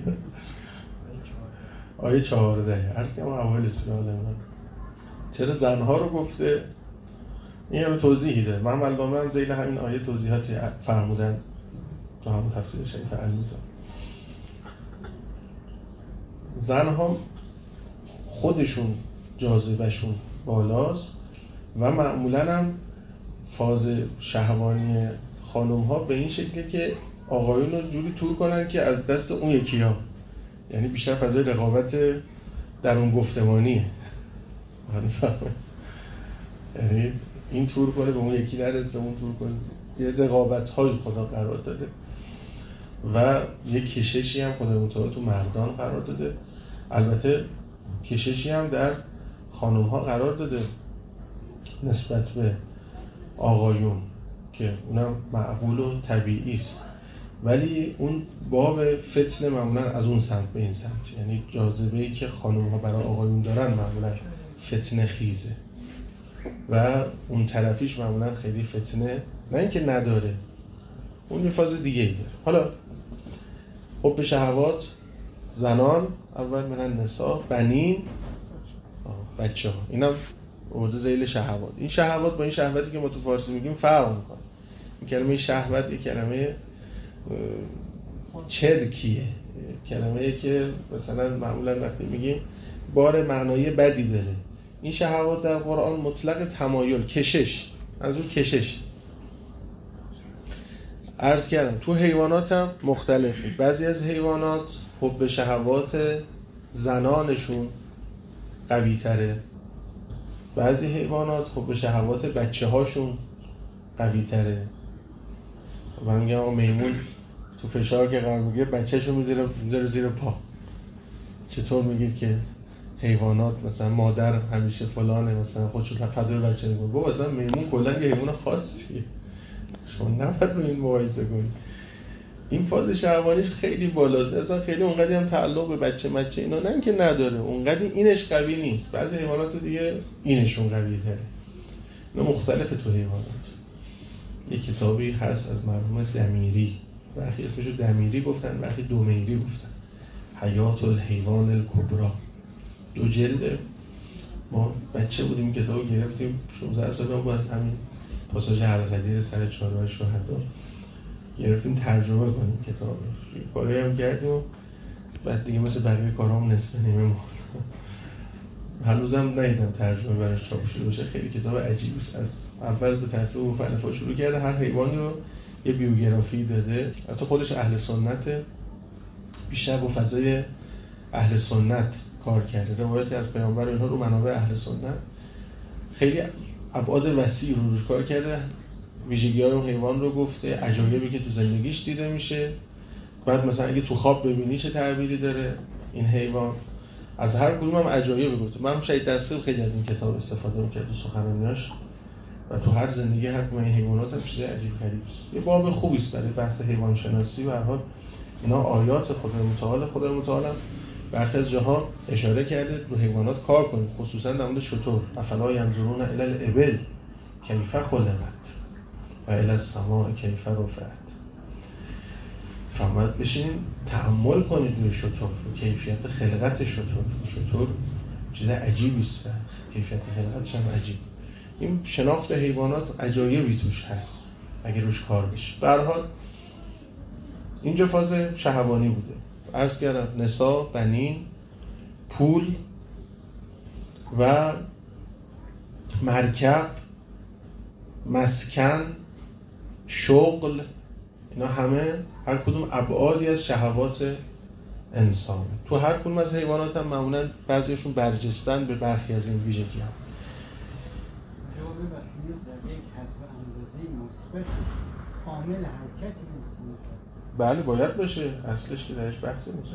آیه چهارده عرض کنم اوایل سوره آل عمران چرا زنها رو گفته؟ این رو توضیحی ده. من علامه هم ذیل همین آیه توضیحاتی فرمودن تو همون تفسیر شریف المیزان. زنها خودشون جاذبهشون بالاست و معمولا هم فاز شهوانی خانم ها به این شکله که آقایون رو جوری تور کنن که از دست اون یکی ها، یعنی بیشتر فضای رقابت در اون گفتمانیه. یعنی این تور کنه به اون یکی نرسه، اون تور کنه. یه رقابت های خدا قرار داده و یه کششی هم خدا متعال تو مردان قرار داده. البته کششی هم در خانم ها قرار داده نسبت به آقایون که اونم معقول و طبیعی است، ولی اون باب فتنه معمولا از اون سمت به این سمت، یعنی جاذبه‌ای که خانم ها برای آقایون دارن معمولا فتنه خیزه و اون طرفیش معمولا خیلی فتنه نه اینکه نداره، اون یه فاز دیگه ای داره. حالا حب شهوات زنان، اول من النساء، بنین بچه ها، این هم ارده ذیل شهوات. این شهوات با این شهوتی که ما تو فارسی میگیم فرق میکنه. این کلمه شهوت یک کلمه چرکیه، کلمه که مثلا معمولا وقتی میگیم بار معنایی بدی داره. این شهوات در قرآن مطلق تمایل، کشش، از اون کشش. عرض کردم تو حیوانات هم مختلفه. بعضی از حیوانات حب شهوات زنانشون قوی تره، بعضی حیوانات حب شهوات بچه هاشون قوی تره. من میگم آقا میمون تو فشار که قرار میگیره بچه‌شو میذاره میذاره زیر پا. چطور میگید که حیوانات مثلا مادر همیشه فلانه مثلا خودشو فدای بچه میکنه؟ بابا اصلا میمون کلا یه حیوان خاصیه، شما نباید با این مقایسه کنید. این فاز شهوانیش خیلی بالاست، اصلا خیلی اونقدی هم تعلق به بچه مچه اینا نه که نداره، اونقدی اینش قوی نیست. بعضی حیوانات دیگه اینشون قوی تره، اینا مختلفه تو حیوانات. یه کتابی هست از مرحوم دمیری، برخی اسمشو دمیری گفتن برخی دومیری گفتن، حیات الحیوان الکبری، دو جلده. ما بچه بودیم کتابو گرفتیم شانزده سالمون بود، از همین پاساژ القدیر سر چهارراه شهدا گرفتیم ترجمه کنیم کتاب. کاری هم کردیم و بعد دیگه مثل بقیه کارام نصف نیمه مون. هنوزم ندیدم ترجمه براش چاپ شده باشه. خیلی کتاب عجیبی است. از اول به ترتیب مؤلفات شروع کرده، هر حیوانی رو یه بیوگرافی داده. حتی خودش اهل سنت، بیشتر با فضای اهل سنت کار کرده، روایتی از پیامبر و اینها رو منابع اهل سنت، خیلی ابعاد وسیع رو روش کار کرده. ویژگی‌های اون حیوان رو گفته، عجایبی که تو زندگیش دیده میشه. بعد مثلا اگه تو خواب ببینی چه تعبیری داره این حیوان، از هر کدوم هم عجایب گفته. من شاید دستخیل خیلی از این کتاب استفاده می‌کرد تو سخنرانیاش و تو هر زندگی هر کدوم این حیوانات هم چیز عجیب غریبی است. یه باب خوبی است برای بحث حیوان شناسی. به هر حال اینا آیات خدای متعال خدای متعال هم برخی از جاها اشاره کرده رو حیوانات کار کنید، خصوصا در مورد شتر. افلا ینظرون الی الابل کیف خلقت و الی السماء کیف رفعت. فهمت بشین تأمل کنید روی شتر، رو کیفیت خلقت شتر. شتر چیز عجیبی است، کیفیت خلقتش هم عجیب. این شناخت حیوانات عجایبی توش هست اگه روش کار بشه. به هر حال اینجا فاز شهوانی بوده. عرض کردم نساء، بنین، پول و مرکب، مسکن، شغل، اینا همه هر کدوم ابعادی از شهوات انسان. تو هر کدوم از حیوانات هم معمولا بعضیشون برجستن به برخی از این ویژگی ها. بله باید باشه، اصلش که درش بحث نیست.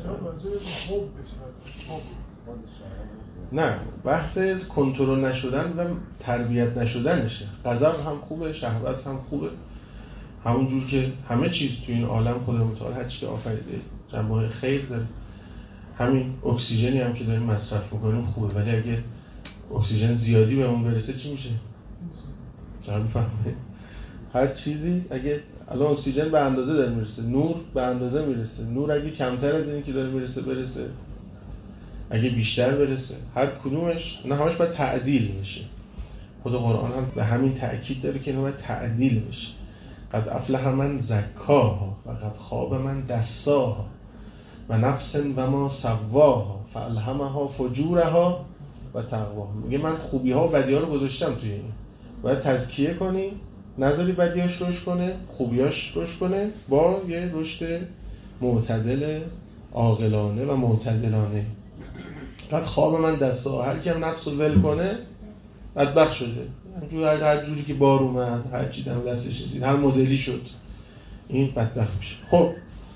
نه، بحث کنترل نشدن و تربیت نشدنشه. غضب هم خوبه، شهوت هم خوبه، همون جور که همه چیز تو این عالم خدای متعال هر چی که آفریده جنبه خیر داره. همین اکسیژنی هم که داریم مصرف میکنیم خوبه، ولی اگه اکسیژن زیادی به اون برسه چی میشه؟ چرا میفهمه؟ هر چیزی اگه الان اکسیژن به اندازه داره میرسه، نور به اندازه میرسه، نور اگه کمتر از اینی که داره میرسه برسه، اگه بیشتر برسه، هر کدومش نه همش باید تعدیل میشه. خود قرآن هم به همین تأکید داره که اینا باید تعدیل میشه. قد افلح من زکاها و قد خاب من دساها و نفس و ما سواها فالهمها فجورها و تقواها. میگه من خوبی ها و بدی ها رو گذاشتم توی این، باید تزکیه کنی، نذاری بدیاش رشد کنه، خوبیاش رشد کنه، با یه رشد معتدل عاقلانه و معتدلانه. قد خواب من دستا، هر کی هم نفس رو ول کنه بدبخت شده. همجور هر جوری که بار اومد، هر چی دم دستش رسید، هر مدلی شد، این بدبخت میشه. خب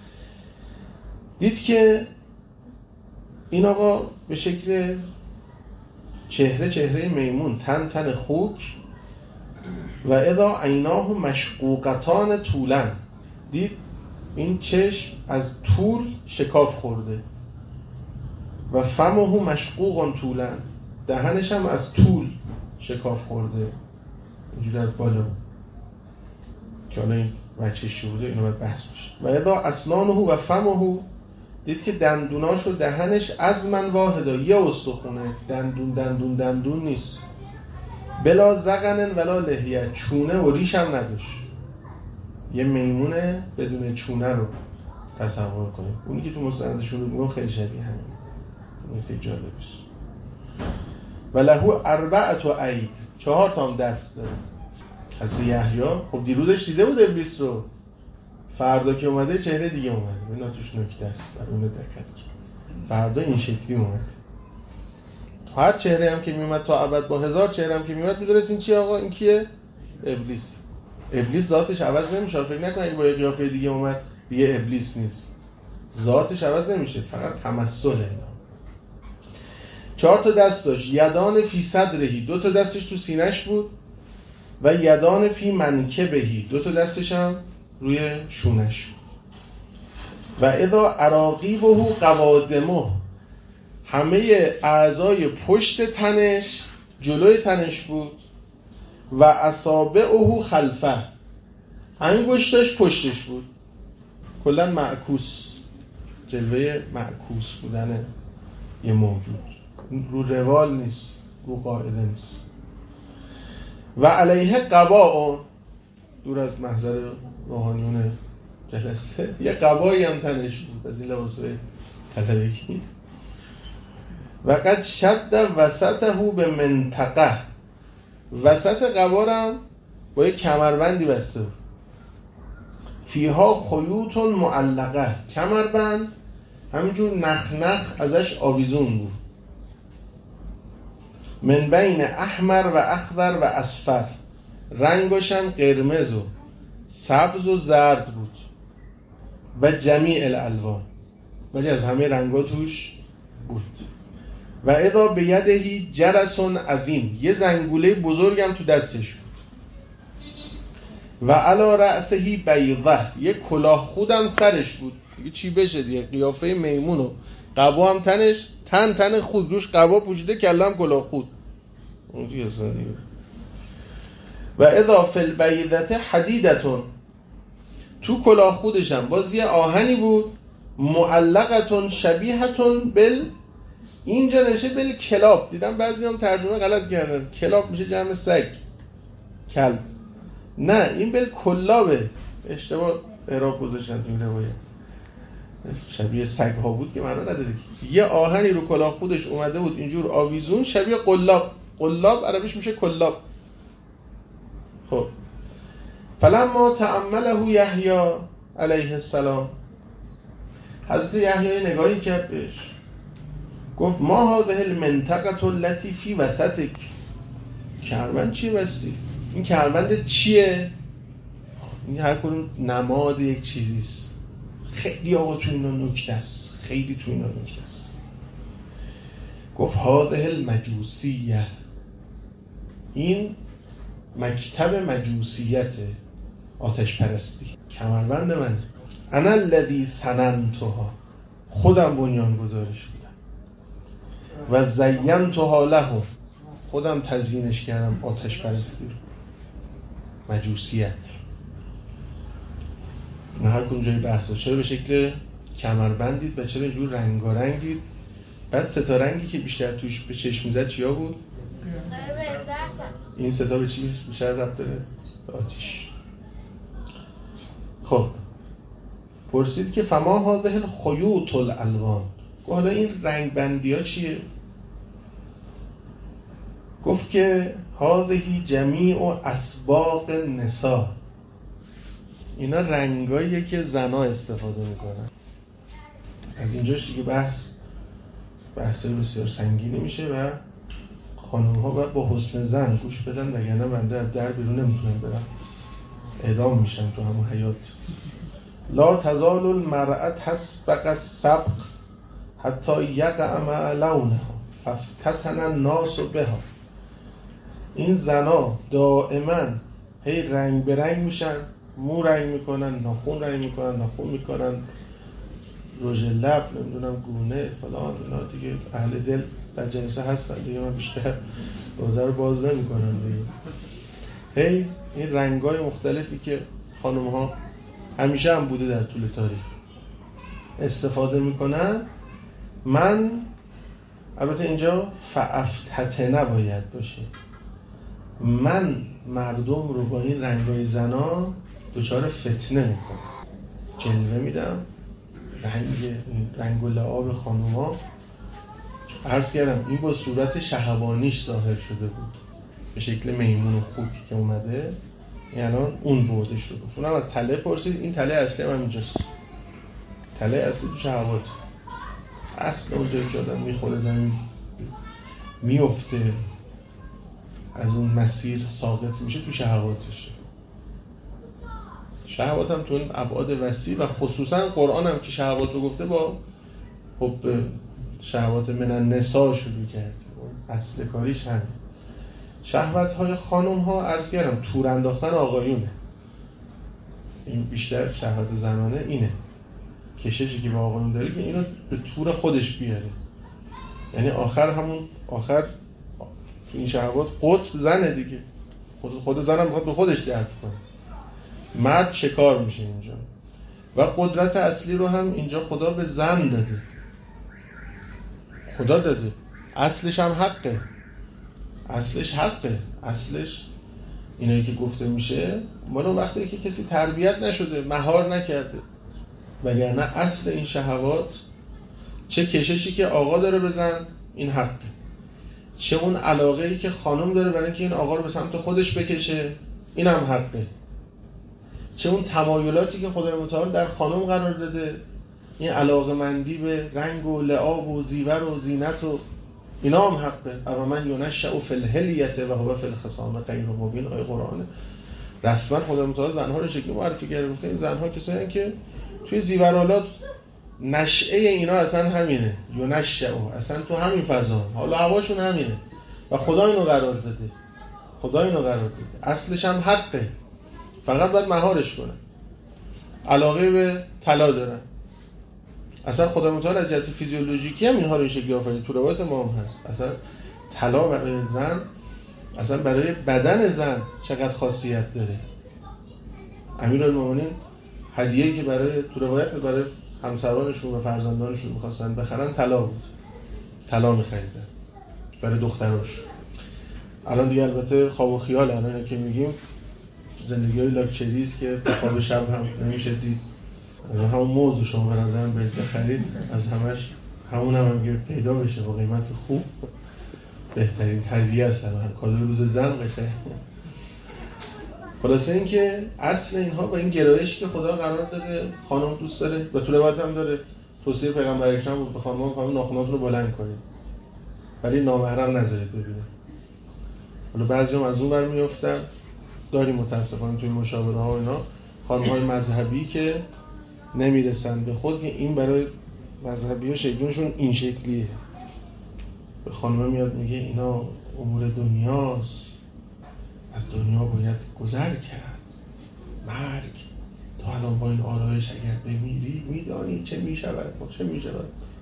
دید که این آقا به شکل چهره چهره میمون، تن تن خوک، و اذا عیناه مشقوقتان طولن، دید این چشم از طول شکاف خورده، و فمه مشقوقان طولن، دهنش هم از طول شکاف خورده اینجوری از بالا، که حالا این وچهش بوده، اینو باید بحث بشه. و اذا اسنانه و فمه، دید که دندوناش و دهنش از من واحده، یه استخونه، دندون دندون دندون نیست، بلا زغن ولا لحیه، چونه و ریش هم نداشت. یه میمونه بدون چونه رو تصور کنید. اونی که تو مستندشون رو میگم خیلی شبیه همین، اون خیلی جالب است. و لهو اربعت و عید، چهار تا هم دست داره. حضرت یحیی خب دیروزش دیده بود ابلیس رو، فردا که اومده چهره دیگه اومده، اینا توش نکته است، برای اون دقت کنید. فردا این شکلی اومده، هر چهره هم که میومد تا ابد با هزار چهره هم که میومد میدونست این چیه آقا، این کیه؟ ابلیس. ابلیس ذاتش عوض نمیشه. فکر نکن اگه با یه قیافه دیگه اومد دیگه ابلیس نیست، ذاتش عوض نمیشه، فقط تمثله. چهار تا دست داشت، یدان فی صدرهی، دو تا دستش تو سینه‌ش بود، و یدان فی منکبهی، دو تا دستش هم روی شونش بود. و اذا عراقیبه قوادمه، همه اعضای پشت تنش جلوی تنش بود. و اصابعه خلفه، انگشتاش پشتش بود. کلا معکوس، جلوه معکوس بودن یه موجود، رو روال نیست، رو قاعده نیست. و علیه قباء، دور از محضر روحانیون جلسه، یه قبایی هم تنش بود از این لباسای طلبگی. و قد شد وسطه به منطقه، وسط قبارم با یه کمربندی بسته بود. فیها خیوط معلقه، کمربند همینجور نخ نخ ازش آویزون بود. من بین احمر و اخضر و اصفر، رنگاشم قرمز و سبز و زرد بود. و جمیع الالوان، ولی از همه رنگا توش بود. و اذا بیدهی جرس عظیم، یه زنگوله بزرگم تو دستش بود. و علی رأسهی بیضه، یه کلاه خودم سرش بود. دیگه چی بشه دیگه، قیافه میمون و قبا هم تنش، تن تن خود، روش قبا پوشیده، کلم کلاه خود. اون دیگه اصلا دیگه. و اذا فی البیضه حدیدتون، تو کلاه خودش هم باز یه آهنی بود. معلقتون شبیهتون بل، اینجا نشه بل کلاب، دیدم بعضی هم ترجمه غلط کردن، کلاب میشه جمع سگ، کلب. نه، این بل کلابه، اشتباه اعراب گذاشتن تو این روایت، شبیه سگ ها بود که معنا نداره. یه آهنی رو کلاه خودش اومده بود اینجور آویزون، شبیه قلاب. قلاب عربیش میشه کلاب. خب فلما تأمله یحیی علیه السلام، حضرت یحیی نگاهی کرد بهش، گفت ما هذه المنطقه التي فی وسطک، کمربند چیه بستی؟ این کمربند چیه؟ این هر کدوم نماد یک چیزیست. خیلی آقا تو اینا نکته است، خیلی تو اینا نکته است. گفت هذه المجوسیه، این مکتب مجوسیته، آتش پرستی. کمربند من، انا الذی سننتها، خودم بنیان گذارش بودم. و زینتها لهم، خودم تزیینش کردم آتش پرستی رو، مجوسیت. نه هر کجای بحثا چرا به شکل کمربند دید و چرا اینجور رنگارنگ دید؟ بعد سه تا رنگی که بیشتر توش به چشم میزد چیا بود؟ این سه تا به چی بیشتر ربط داره؟ آتش. خب پرسید که فما هذه الخیوط الالوان، حالا این رنگ بندی ها چیه؟ گفت که هذه جمیع اسباق النساء، اینا رنگاییه که زنا استفاده میکنن. از اینجاش دیگه بحث بحث بسیار سنگینی میشه و خانم ها باید با حسن زن گوش بدن، وگرنه بنده از در بیرون نمیتونم برم، اعدام میشم تو همون حیات. لا تزال المرأة تسبق السبق حتی یقع مع لونها فافتتن الناس بها، این زنا دائما هی رنگ به رنگ میشن، مو رنگ میکنن، ناخون رنگ میکنن، ناخون میکنن، رژ لب، نمیدونم گونه فلان، اینا دیگه اهل دل در جنسه هستن دیگه، من بیشتر روزه رو باز نمیکنم دیگه. هی این رنگای مختلفی که خانم ها همیشه هم بوده در طول تاریخ استفاده میکنن، من البته اینجا فافتتن نباید باشه، من مردم رو با این رنگای زنا دچار فتنه میکنم، جلوه میدم، رنگ رنگ و لعاب خانوما. عرض کردم این با صورت شهوانیش ظاهر شده بود به شکل میمون و خوک که اومده، این الان اون بودش شده. چون هم از تله پرسید، این تله اصلی هم اینجاست، تله اصلی تو شهوات، اصل اونجایی که آدم میخوره زمین میفته، از اون مسیر ساقط میشه، تو شهواتشه. شهوات هم تو این ابعاد وسیع و خصوصا قرآن هم که شهوات رو گفته با حب شهوات من النساء شروع کرده، اصل کاریش همین. شهوت های خانم ها عرض کردم تور انداختن آقایونه، این بیشتر شهوت زنانه اینه، کششی که با آقایون داره که اینو به تور خودش بیاره، یعنی آخر همون آخر تو این شهوات قطب زنه دیگه، خود خود زنم میخواد به خودش جذب کنه، مرد شکار میشه اینجا. و قدرت اصلی رو هم اینجا خدا به زن داده، خدا داده، اصلش هم حقه، اصلش حقه، اصلش اینایی که گفته میشه مال وقتی که کسی تربیت نشده، مهار نکرده، وگرنه اصل این شهوات چه کششی که آقا داره به زن این حقه، چه اون علاقه‌ای که خانم داره برای اینکه این آقا رو به سمت خودش بکشه این هم حقه، چه اون تمایلاتی که خدای متعال در خانم قرار داده، این علاقه‌مندی به رنگ و لعاب و زیور و زینت و اینا هم حقه. اما من ینشأ فی الحلیة و هو فی الخصام غیر مبین، آیه قرآنه. رسما خدای متعال زنها رو شکلی معرفی کرده، گفته این زنها کسایی هستند که توی زیورالات نشأه اینا اصلا همینه، ینشأ اصلا تو همین فضا، حالا هواشون همینه و خدا اینو قرار داده، خدا اینو قرار داده، اصلش هم حقه، فقط باید مهارش کنن. علاقه به طلا دارن، اصلا خدا متعال از جهت فیزیولوژیکی هم اینها رو این شکلی آفرید، تو روایت ما هم هست. اصلا طلا برای زن، اصلا برای بدن زن چقدر خاصیت داره. امیرالمومنین هدیه‌ای که برای تو روایت برای همسرانشون و فرزندانشون می‌خواستن بخرن طلا بود، طلا می‌خریدن برای دختراشون. الان دیگه البته خواب و خیال، الان که میگیم زندگی‌های لاکچریست که خواب شب هم نمیشه دید، همون موضوع شما به نظرم برید بخرید، از همش همون هم اگه پیدا بشه با قیمت خوب بهترین هدیه است، هم کادوی روز زن قشنگ. خلاصه این که اصل اینها با این گرایشی که خدا قرار داده خانم دوست داره و تو روایت هم داره، توصیه پیغمبر اکرم بود به خانم‌ها فهمون ناخناتون رو بلند کنید ولی نامحرم نذارید ببینید. حالا بعضی‌ها از اون برمی افتن، داریم متاسفانه توی مشاوره ها و اینا خانم‌های مذهبی که نمیرسن به خود، که این برای مذهبی‌ها شکلشون این شکلیه. به خانم‌ها میاد میگه اینا امور دنیاست، از دنیا باید گذر کرد، مرگ تا الان با این آرایش اگر بمیری میدانی چه میشود، چه میشود،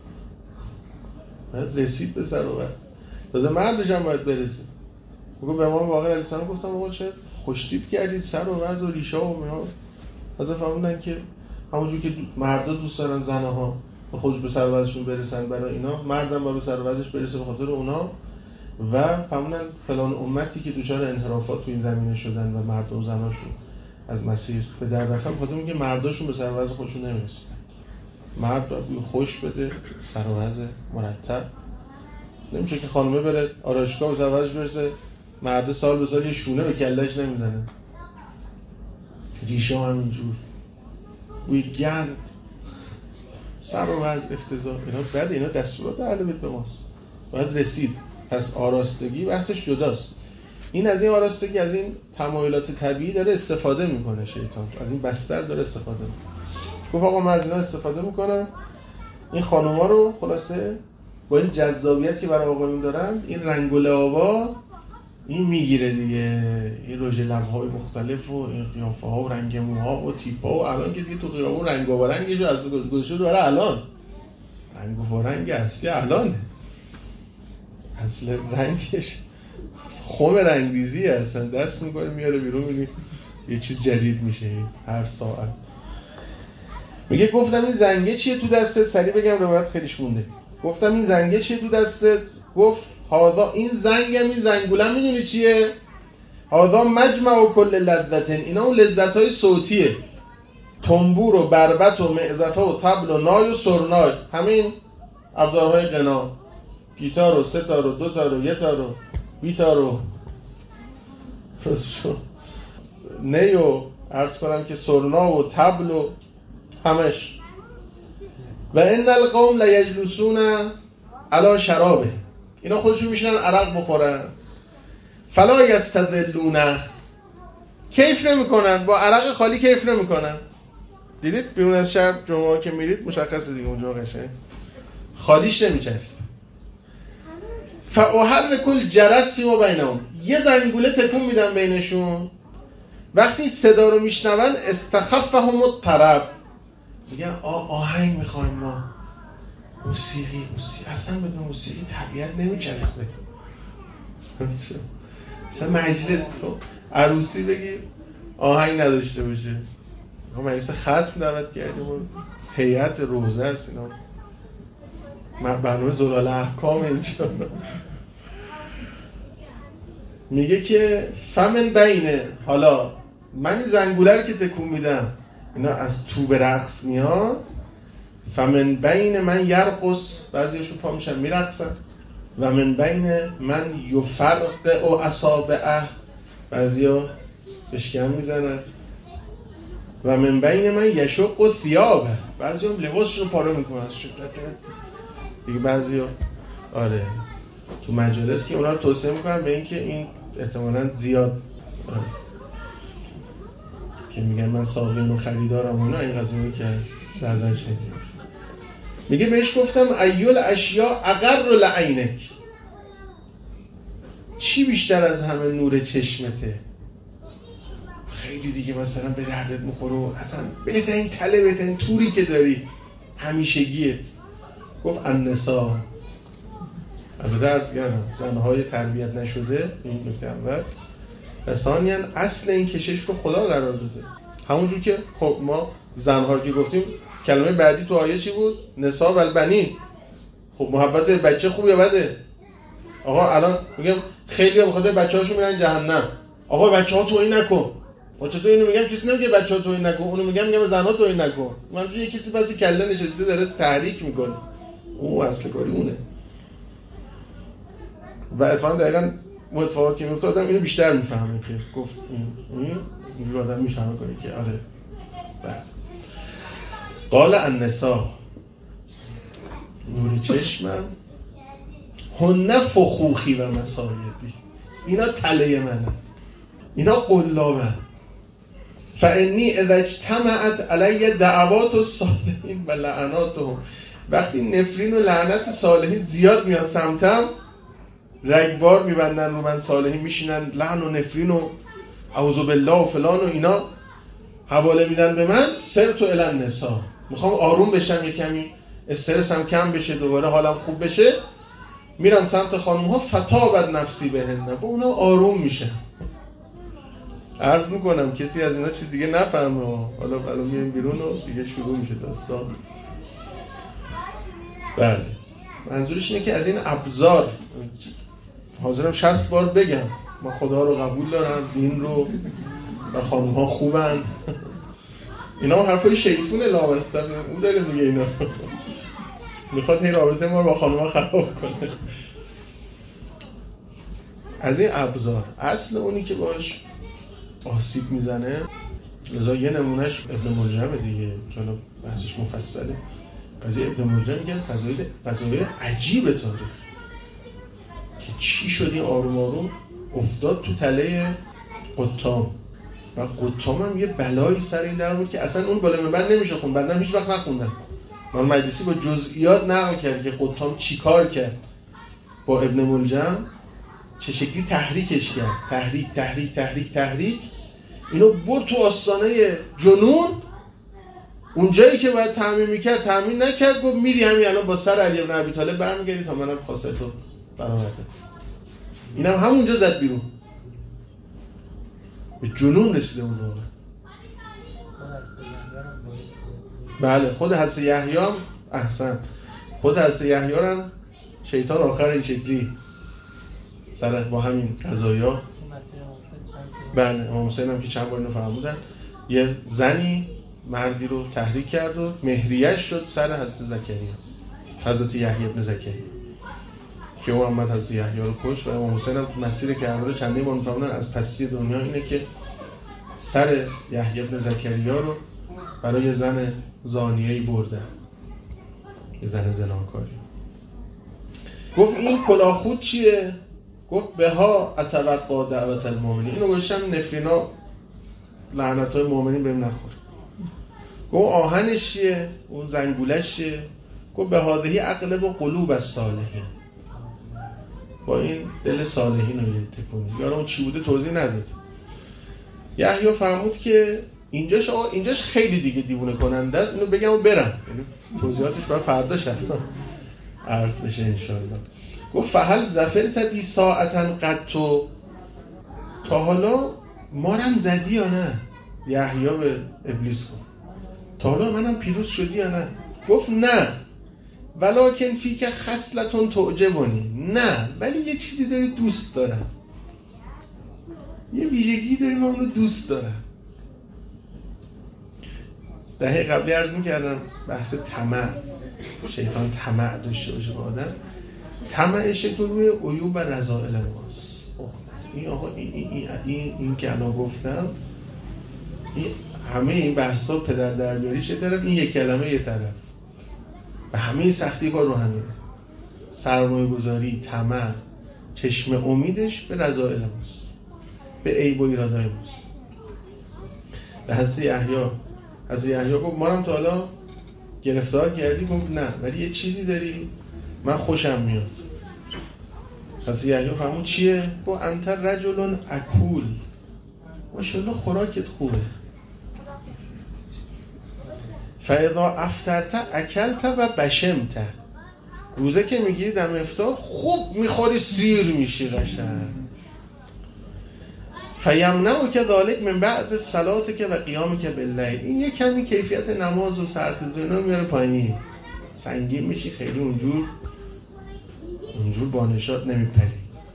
باید رسید به سر و بر، تازه مردش هم باید برسه. بگو به امام باقر علیه السلام گفتم آقا چه خوشتیپ کردید سر و وضع و ریشه و میها، تازه فهمیدن که همونجور که مردا دوست دارن زنها به خودش به سر و وضعشون برسن، برای اینا مردم با به سر و وضعش برسه به خاطر اونا، و فهمیدن فلان امتی که دچار انحرافات تو این زمینه شدن و مرد و زناشون از مسیر به در رفتن، بخاطر اینکه مرداشون به سر و وضع خودشون نمیرسن. مرد باید خوش بده، سر و وضع مرتب، نمیشه که خانومه بره آرایشگاه به سر و وضعش برسه، مرد سال به سال یه شونه به کلهش نمیزنه، ریشه همینجور بوی گند، سر و وضع افتضاح، اینا بده، اینا دستورات اهل بیت به ماست، باید رسید. پس آراستگی بحثش جداست. این از این آراستگی، از این تمایلات طبیعی داره استفاده میکنه شیطان، از این بستر داره استفاده میکنه. گفت آقا من از اینا استفاده میکنم، این خانوما رو خلاصه با این جذابیت که برای آقایون دارن، این رنگ و لعابا این میگیره دیگه، این رژ لب‌های مختلف و این قیافه ها و رنگ موها و تیپا، و الان که دیگه تو خیابون رنگ و رنگش از گذشته داره، الان رنگ و رنگ اصلی الانه، اصل رنگش خم رنگریزیه، اصلا دست میکنه میاره بیرون میبینی یه چیز جدید میشه هر ساعت. میگه گفتم این زنگه چیه تو دستت؟ سریع بگم روایت خیلیش مونده. گفتم این زنگه چیه تو دستت؟ گفت هادا، این زنگم، این زنگولم میدونی چیه؟ هادا مجمع و کل لذتن، اینا اون لذت‌های صوتیه، تنبور و بربط و معزفه و طبل و نای و سرنای، همین ابزارهای غنا، گیتار و ستار و دو تار و یه تار و بی تار و نی و عرض کنم که سرنا و طبل و همش. و ان القوم لیجلسون علی شرابه، اینا خودشون میشنن عرق بخورن، فلا یستذلون، کیف نمیکنن، با عرق خالی کیف نمیکنن. دیدید بیرون از شهر جمعه که میرید مشخصه دیگه اونجا قشنگ خالیش نمیچسب. فاحرک کل جرس فیما بینهم، یه زنگوله تکون میدن بینشون. وقتی صدا رو میشنون استخفهم الطرب، میگن آهنگ میخوایم ما، موسیقی موسیقی اصلا بدون موسیقی طبیعت نمیچسبه. مثلا مجلس عروسی بگیر آهنگ نداشته باشه، ما مجلس ختم دعوت کردیم و هیئت روزه است، اینا برنامه زلال احکام اینجا. میگه که فمن بینه، حالا من این زنگوله رو که تکون میدم اینا از تو به رقص میاد. فمن بین من یرقص، بعضیشون پا میشن میرقصن. و من بین من یفرق و اصابعه، بعضیا بشکم میزنن. و من بین من یشق و ثیابه، بعضی هم لباسشون پاره میکنن شدت دیگه. بعضیا آره تو مجالس که اونا رو توصیه میکنن به این که این احتمالاً زیاد آره. که میگن من ساقیم و خریدارم اونا این قضیه که بعضا شنید. میگه بهش گفتم ایول اشیا اقر لعینک، چی بیشتر از همه نور چشمته؟ خیلی دیگه مثلا به دردت میخوره و اصلا بهترین تله بهترین توری که داری همیشگیه. گفت النساء، البته عرض کردم زنهای تربیت نشده این نکته اول. و ثانیاً اصل این کشش رو خدا قرار داده، همونجور که خب ما زنها که گفتیم کلمه بعدی تو آیه چی بود؟ نساء و البنین. خب محبت بچه خوب یا بده؟ آقا الان میگم خیلی ها بخاطر بچه‌هاشون میرن جهنم. آقا بچه‌ها توهین نکن. ما چطور اینو میگم؟ کسی نمیگه بچه‌ها توهین نکن، اونو میگم میگم زنها توهین نکن. من یه کسی پسی کله نشسته داره تحریک میکنه، اون اصل کاری اونه. و اصلا دقیقاً متفاوت که میفته آدم اینو بیشتر میفهمه که گفت این این اینجوری آدم میفهمه کنه که آره. بعد قال النساء، نور چشمم، هن فخوخی و مسایدی، اینا تله منه، اینا قلابن. فانی اذا اجتمعت علی دعوات الصالحین و لعناتهم، وقتی نفرین و لعنت صالحین زیاد میاد سمتم، رگبار میبندن رو من، صالحین میشینن لعن و نفرین و اعوذ بالله و فلان و اینا حواله میدن به من. سرت الی النساء، میخوام آروم بشم، یه کمی استرسم کم بشه، دوباره حالم خوب بشه، میرم سمت خانم ها. فتابت نفسی بهن، با اونا آروم میشه. عرض میکنم کسی از اینا چیز دیگه نفهمه، حالا حالا میریم بیرون و دیگه شروع میشه داستان. بله منظورش اینه که از این ابزار حاضرم شصت بار بگم ما خدا رو قبول دارم، دین رو، و خانم ها خوبن. اینا هم حرفای شیطونه لابستن، اون داره میگه اینا میخواد هی رابطه ما رو با خانم ها خراب کنه. از این ابزار اصل اونی که باش آسیب میزنه. لذا یه نمونهش ابن ملجم دیگه، چون بحثش مفصله. قضیه ابن ملجم میگه قضایای قضایای عجیب تاریخ که چی شد این آروم آروم افتاد تو تله قطام. و قطام هم یه بلایی سر این در بود که اصلا اون بالا منبر نمیشه خون، بعدم هیچ وقت نخوندن. من مجلسی با جزئیات نقل کرد که قطام چی کار کرد با ابن ملجم، چه شکلی تحریکش کرد، تحریک تحریک تحریک تحریک اینو برد تو آستانه جنون. اون جایی که باید تأمین میکرد تأمین نکرد، گفت میری همین الان با سر علی بن ابی طالب برمیگردی تا منم خواستو برآورده. اینم هم همونجا زد بیرون، به جنون رسیده اون موقع. بله خود حضرت یحیی هم احسن، خود حضرت یحیی هم شیطان آخر این شکلی سر با همین قضایا. بله امام حسین هم که چند بار اینو فرمودن، یه زنی مردی رو تحریک کرد و مهریه‌اش شد سر حضرت زکریا، حضرت یحیی ابن زکریا، که او محمد حضرت یحیی رو کشت. و امام حسین هم تو مسیر کربلا چندین بار می‌فرمودن از پستی دنیا اینه که سر یحیی ابن زکریا رو برای زن زانیه‌ای بردن، یه زن زناکاری. گفت این کلاهخود چیه؟ گفت بها اتوقع دعوت المؤمنین. اینو گوشم نفرینا لعنت‌های مؤمنین بهم نخوره. گفت آهنش چیه؟ اون زنگولش چیه؟ گفت به هادهی اغلب و قلوب از صالحین، با این دل صالحین رو تکونی. یارو اون چی بوده توضیح نداد. یحیی فرمود که اینجاش آقا اینجاش خیلی دیگه دیوونه کننده است، اینو بگم و برم، یعنی توضیحاتش برای فردا شب عرض بشه انشالله. گفت فهل ظفرت بی ساعتا قد تو، تا حالا مارم زدی یا نه؟ یحیی به ابلیس گفت تا حالا منم پیروز شدی یا نه؟ گفت نه، ولکن فیک خصلتون تعجبنی، نه ولی یه چیزی داری دوست دارم، یه ویژگی داری من اونو دوست دارم. دهه قبلی عرض می‌کردم بحث طمع، شیطان طمع داشته باشه به آدم. طمع شیطان روی عیوب و رذائل ماست. این آقا این این این, این, این که الان گفتم، این همه این بحثا پدر دربیاریش یه طرف، این یک کلمه یه طرف، و همه سختی کار رو همینه. سرمایه گذاری، طمع، چشم امیدش به رذائل ماست، به عیب و ایرادای ماست. به حضرت یحیی حضرت یحیی گفت ما هم تا حالا گرفتار کردی؟ گفت نه ولی یه چیزی داری من خوشم میاد. حضرت یحیی فهمون چیه؟ گفت انت رجل اکول، ماشاءالله خوراکت خوبه. فاذا افطرت اکلت و بشمت، روزه که میگیری دم افطار خوب میخوری، سیر میشی قشنگ. فیمنعک ذلک من بعد صلاتک و قیامک باللیل، این یک کمی کیفیت نماز و سرتزو اینا میاره پایین، سنگین میشی، خیلی اونجور اونجور با نشاط نمیپری.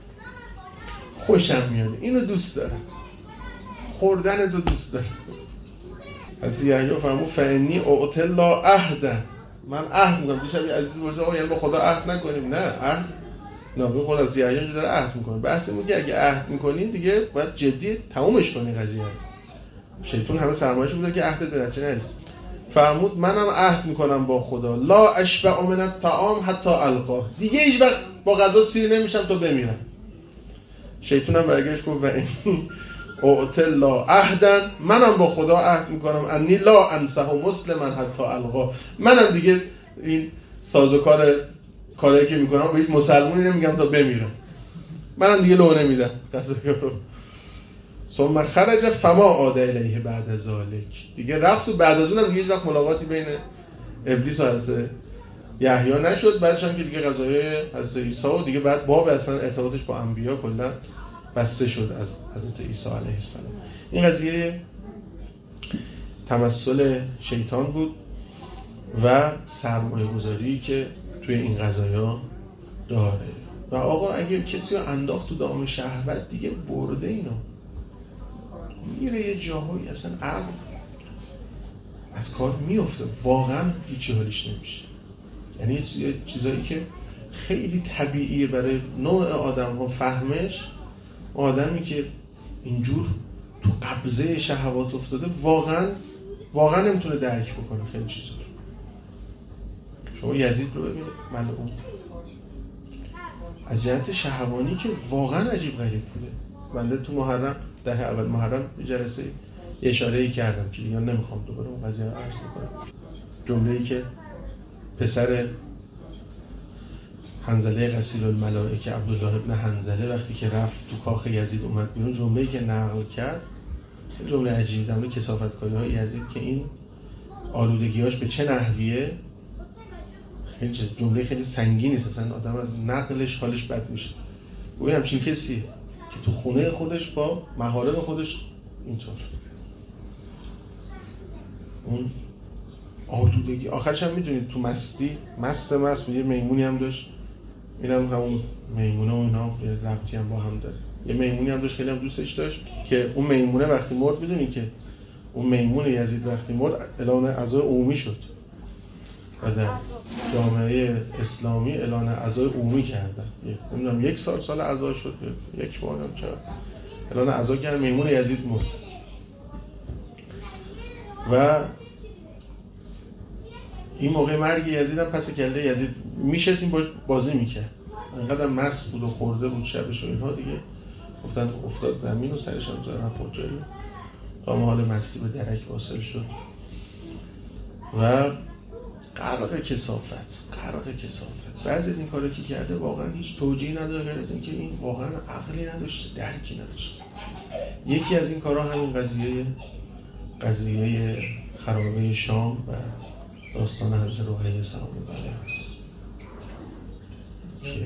خوشم میاد، اینو دوست دارم، خوردن تو دوست دارم. از یحیی فرمود فانی اعطی الله عهد، من عهد میکنم. دیشب یه عزیزی پرسید آقا یعنی با خدا عهد نکنیم؟ نه، عهد نبی خود از یحیی اینجا داره عهد میکنه. بحث اینه که اگه عهد میکنی دیگه باید جدی تمومش کنی قضیه. شیطان همه سرمایه‌اش بوده که عهد درجه نرسید. فرمود منم عهد میکنم با خدا، لا اشبع من الطعام حتی القاه، دیگه هیچ وقت با غذا سیر نمیشم تا بمیرم. شیطان هم برگشت گفت و این اعطی الله عهدا، منم با خدا عهد میکنم انی لا انصح مسلما حتی القاه، منم دیگه این سازوکار کاری که میکنم به هیچ مسلمونی نمیگم تا بمیرم، منم دیگه لو نمیدم قضایا رو. ثم خرج فما عاد الیه بعد ذلک، دیگه رفت و بعد از اونم دیگه هیچ وقت ملاقاتی بین ابلیس و حضرت یحیی نشد. بعدش هم که دیگه قضایای حضرت عیسی و دیگه بعد باب اصلا ارتباطش با انبیا کلا بسته شد از حضرت عیسی علیه السلام. این قضیه تمثل شیطان بود و سرمایه گذاری که توی این قضایا داره. و آقا اگه کسی رو انداخت تو دام شهوت دیگه برده اینو، میره یه جاهایی اصلا عقل از کار میفته، واقعا هیچی حالیش نمیشه. یعنی یه چیزایی که خیلی طبیعیه برای نوع آدم ها فهمش، آدمی که اینجور تو قبضه شهوات افتاده واقعا واقعا نمیتونه درک بکنه خیلی چیزا. شما یزید رو ببینید، ملعون از جهت شهوانی که واقعا عجیب غریب بوده. بنده تو محرم ده اول محرم یه جلسه اشاره‌ای کردم که دیگه نمیخوام دوباره اون قضیه رو عرض بکنم. جمله‌ای که پسر حنظله غسیل الملائکه عبدالله ابن حنظله وقتی که رفت تو کاخ یزید اومد بیرون، جمله‌ای که نقل کرد جمله عجیبی در مورد کثافتکاری‌های یزید که این آلودگی‌هاش به چه نحویه، خیلی جمله خیلی سنگینی است، اصلا آدم از نقلش حالش بد میشه. گویا همچین کسی که تو خونه خودش با محارم خودش اینطور اون آلودگی، آخرش هم میدونید تو مستی مست مست یه میمونی هم داشت، اینم هم همون میمونه و اینا یه ربطی هم با هم داره. یه میمونی هم داشت خیلی هم دوستش داشت که اون میمونه وقتی مرد، میدونی که اون میمون یزید وقتی مرد اعلان عزای عمومی شد و در جامعه اسلامی اعلان عزای عمومی کردن. نمیدونم یک سال سال عزا شد، یک بار هم چرا اعلان عزا کردن، میمون یزید مرد. و این موقع مرگ یزید هم پس کله یزید میشستیم باش بازی میکرد، انقدر مست بود و خورده بود شبش و اینها، دیگه گفتن افتاد زمین و سرش هم زدن خود جایی قام حال مستی به درک واصل شد و غرق کثافت غرق کثافت. بعضی از این کارا که کرده واقعا هیچ توجیهی نداره غیر از اینکه این واقعا عقلی نداشته، درکی نداشته. یکی از این کارا همین قضیه قضیه خرابه شام و داستان حضرت رقیه سلام الله علیها است که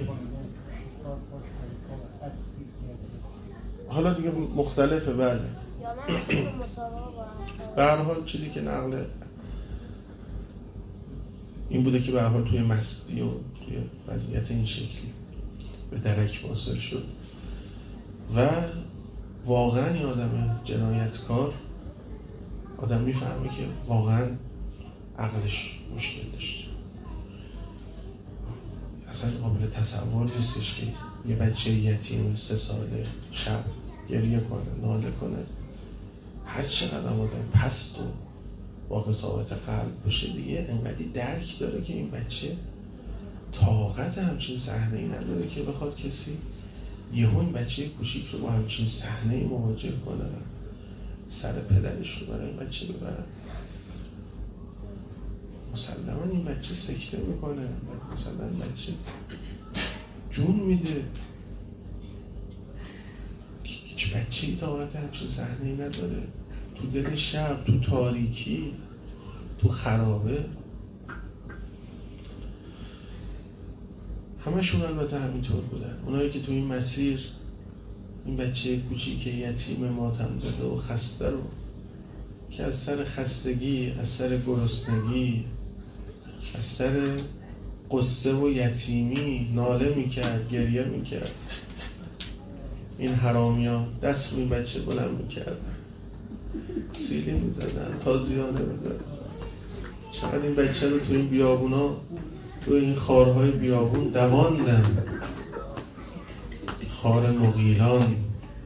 حالا دیگه مختلفه. بله به هر حال چیزی که نقل این بوده که به هر حال توی مستی و توی وضعیت این شکلی به درک واصل شد و واقعا این آدم جنایتکار آدم میفهمه که واقعا عقلش مشکل داشته. اصلا قابل تصور نیستش که یه بچه یتیم سه ساله شب گریه کنه، ناله کنه، هر چقدر آدم پست و با قساوت قلب باشه دیگه انقدی درک داره که این بچه طاقت همچین صحنه‌ای نداره که بخواد کسی یهو این بچه کوچیک رو با همچین صحنه‌ای مواجه کنه، سر پدرش رو برای این بچه ببرن. مسلما این بچه سکته میکنه، مثلا این بچه جون میده. هیچ بچه‌ای طاقت همچین صحنه‌ای نداره تو دل شب، تو تاریکی، تو خرابه. همشون البته همینطور بودن. اونایی که تو این مسیر این بچه کوچیک یتیم ماتم زده و خسته رو که از سر خستگی، از سر گرسنگی، از سر قصه و یتیمی ناله میکرد، گریه میکرد، این حرامی ها دست رو این بچه بلند میکردن، سیلی میزدن، تازیانه میزدن. چقدر این بچه رو تو این بیابونا، تو این خارهای بیابون دواندن، خار مغیلان.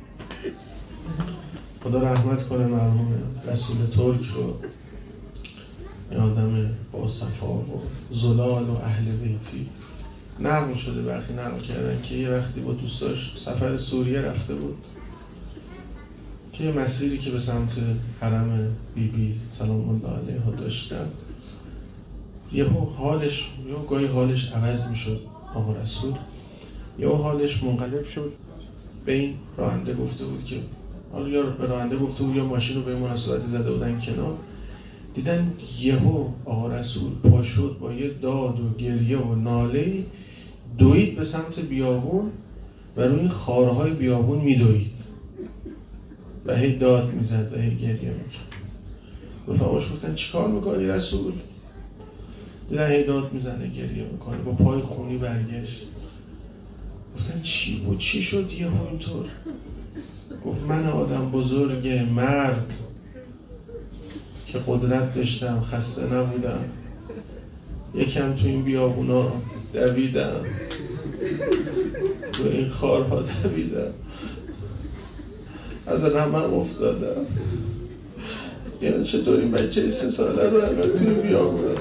خدا رحمت کنه مرحوم رسول ترک رو، این آدم با صفا و زلال و اهل بیتی. نقل شده، برخی نقل کردن که یه وقتی با دوستاش سفر سوریه رفته بود، توی مسیری که به سمت حرم بی بی سلام الله علیها داشتن، یهو حالش یهو گاهی حالش عوض میشد. آقا رسول یهو حالش منقلب شد. به این راننده گفته بود که یا به راننده گفته بود یا ماشین رو به مناسبتی زده بودن کنار، دیدن یهو آقا رسول پا شد با یه داد و گریه و ناله دوید به سمت بیابون و روی این خارهای بیابون میدوید و هی داد میزد و هی گریه میکرد. رفقاش گفتن چیکار میکنی رسول؟ دیدن هی داد میزنه گریه میکنه، با پای خونی برگشت. گفتن چی بود؟ چی شد یهو اینطور؟ گفت من آدم بزرگ مرد که قدرت داشتم، خسته نبودم، یکم تو این بیابونا دویدم، تو این خارها دویدم، از رحمم افتادم. یعنی چطور این بچه سه ساله رو انقدر تو این بیابونا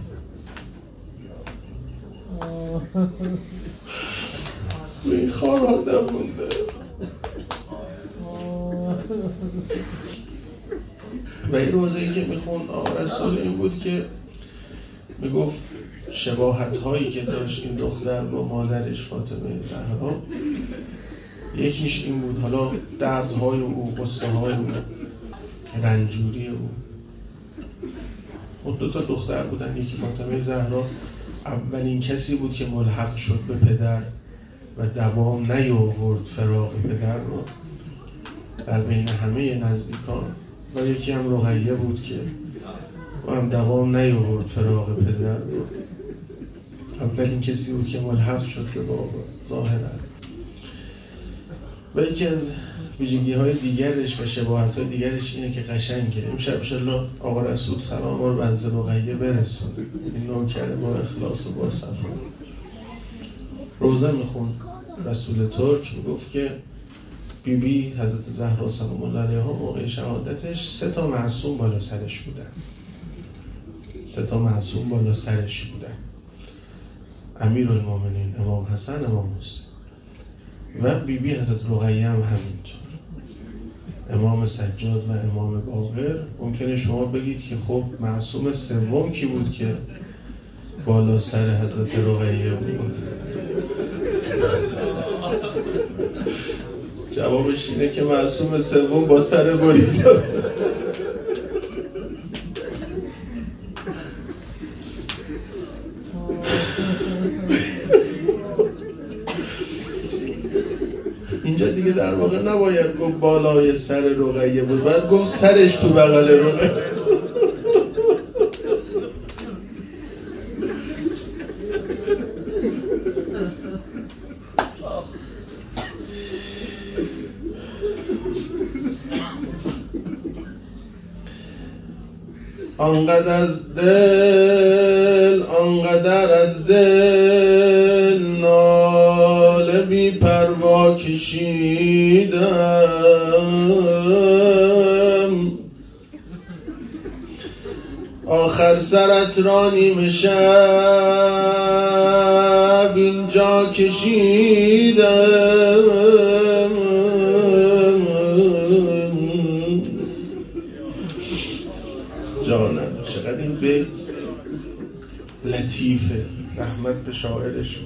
تو این خارها دوونده. و این روزه‌ای که میخوند آقا رسول این بود که میگفت شباهت هایی که داشت این دختر با مادرش فاطمه زهرا، یکیش این بود، حالا دردهای او، قصه های او، رنجوری او. اون دو تا دختر بودن، یکی فاطمه زهرا اولین کسی بود که ملحق شد به پدر و دوام نیاورد فراق پدر رو در بین همه نزدیکان، و یکی هم رقیه بود که و هم دوام نیاورد فراق پدر رو. اولین کسی بود که ملحق شد به بابا ظاهرا. و یکی از ویژگی های دیگرش و شباهت های دیگرش اینه که قشنگه. امشب انشالله آقا رسول سلام رو به حضرت رقیه برسون، این نوکر با اخلاص و با صفا. روزه میخوند رسول ترک، میگفت که بی بی حضرت زهرا سلام الله علیها موقع شهادتش سه تا معصوم بالا سرش بودن. سه تا معصوم بالا سرش بودن. امیرالمومنین امام حسن، امام حسین و بی بی حضرت رقیه هم همینطور. امام سجاد و امام باقر. ممکنه شما بگید که خب معصوم سوم کی بود که بالا سر حضرت رقیه بود؟ جوابش اینه که معصوم سوم با سر بریده. اینجا دیگه در واقع نباید گفت بالای سر رقیه بود، باید گفت سرش تو بغل رقیه. آنقدر از دل آنقدر از دل ناله بی پروا کشیدم، آخر سرت را نیمه شب اینجا کشیدم. جانم چقدر این بیت لطیفه، رحمت به شاعرش.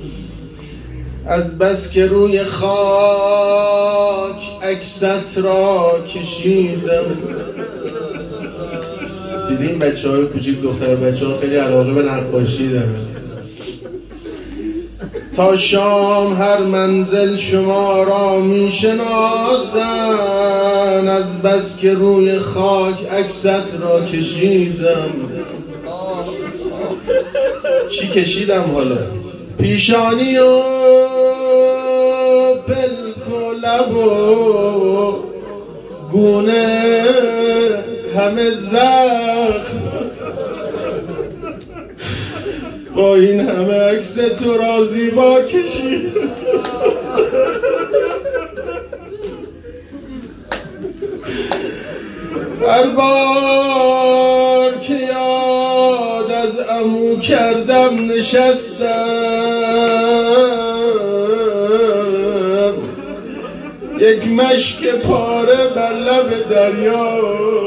از بس که روی خاک عکست را کشیدم. دیدین بچه های کوچیک دختر بچه ها خیلی علاقه به نقاشی دارن. تا شام هر منزل شما را می شناسن، از بس که روی خاک عکست را کشیدم. چی کشیدم حالا؟ پیشانی و پلک و لب و گونه همه زخم، با این همه عکس تو را زیبا کشید. هر بار که یاد از عمو کردم نشستم، یک مشک پاره بر لب دریا.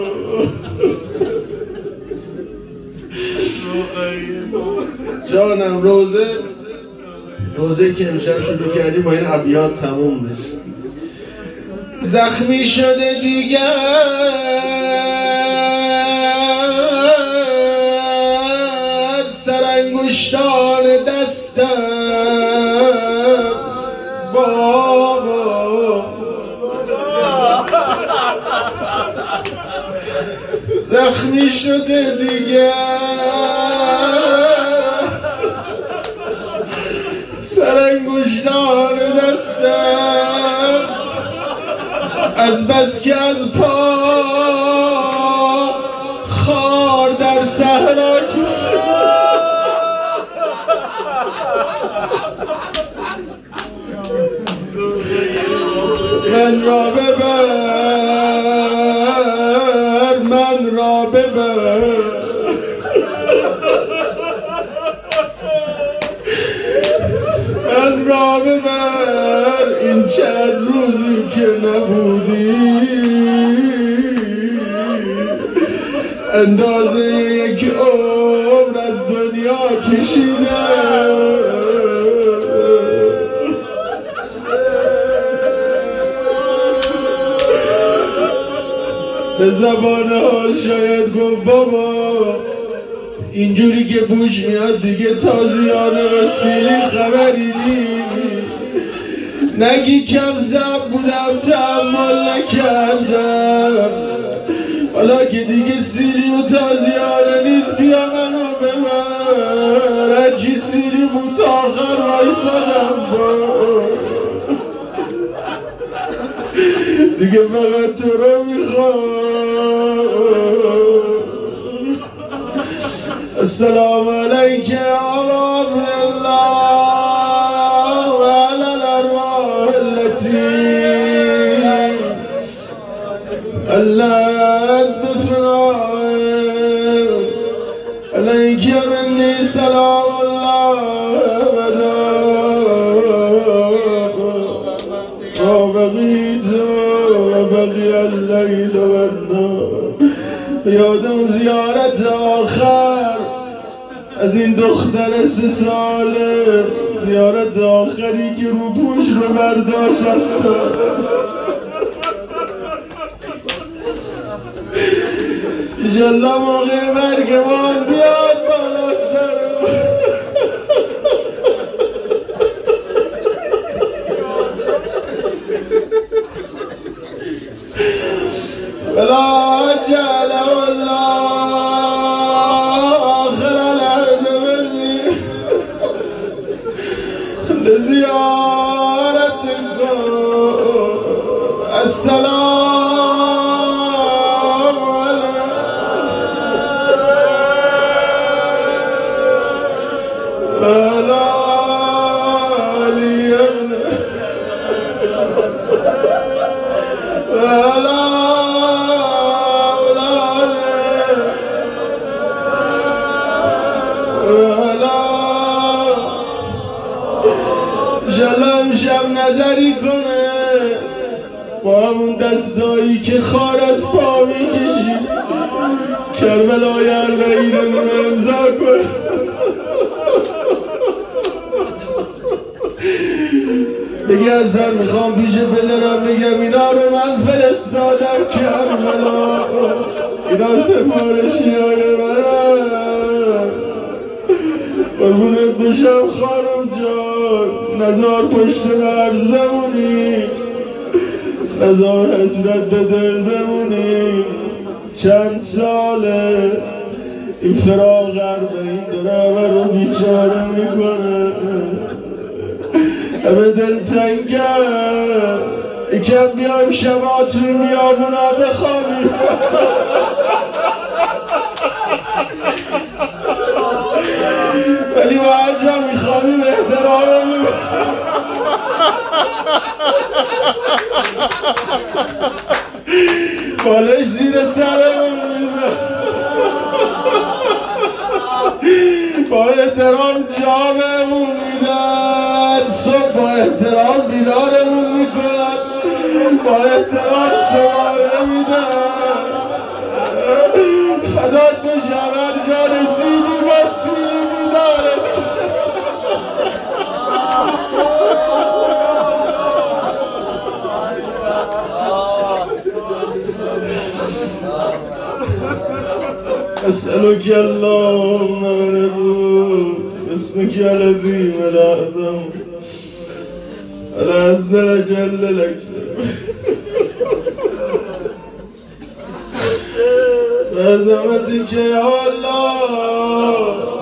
جانم روزه روزه که امشب شروع کردیم با این ابیات تموم بشه. زخمی شده دیگر سرانگشتان دستم، بابا زخمی شده دیگر سرانگشتان دستم، از بس که از پا خار در صحرا کشیدم. من را ببر من را ببر من را ببر، این چند روزی که نبودی اندازه یک عمر از دنیا کشیدم. به زبان حال شاید گفت بابا اینجوری که بوش میاد دیگه تازیانه وسیلی خبری نی، نگی کم زب بودم تحمل نکردم، حالا که دیگه سیلی و تازیانه نیست بیا منو ببر، هرچی سیلی بود تا آخر وایسادم دیگه فقط تو رو میخوام. السلام علیک یا عبدالله و علی الارواح التي علت بفنائك، علیک منی سلام الله و بقیت و باقی اللیل و النهار. یادم زیارت آخر از این دختر سه ساله، زیارت آخری که رو پوش رو برداشت هستم. ایشالله موقع مرگمان بیاد بالا سرم. ولا جعل الله آخر العهد مني لزيارتكم. السلام عليكم ولا علينا ولا جلم شب نظری کنه با همون دستایی که خار از پا میکشی کربلای اربعین رو امضا کنه. بگه از سر میخوام پیش پدرم بگم اینا رو من فرستادم کربلا، اینا سفارشی های منم. قربونت بشم خانم جان، نزار پشت مرز بمونی، نزار حسرت به دل بمونی. چند ساله این فراق اربعین داره همه رو بیچاره میکنه، همه دل تنگه. یکم بیایم شبا توی میابونا بخوابیم. ولی با هر جا میخوابیم احتراممون بالش زیر سرمون میزن. با احترام جاممون میدن، صبح با احترام بیدارمون میکنن، با احترام سواره میدن. فدات بشم هر جا رسیدی با سیلی بیدارت. أسألك اللهم وندعو باسمك العظيم الأعظم العز وجل لك بعظمتك يا الله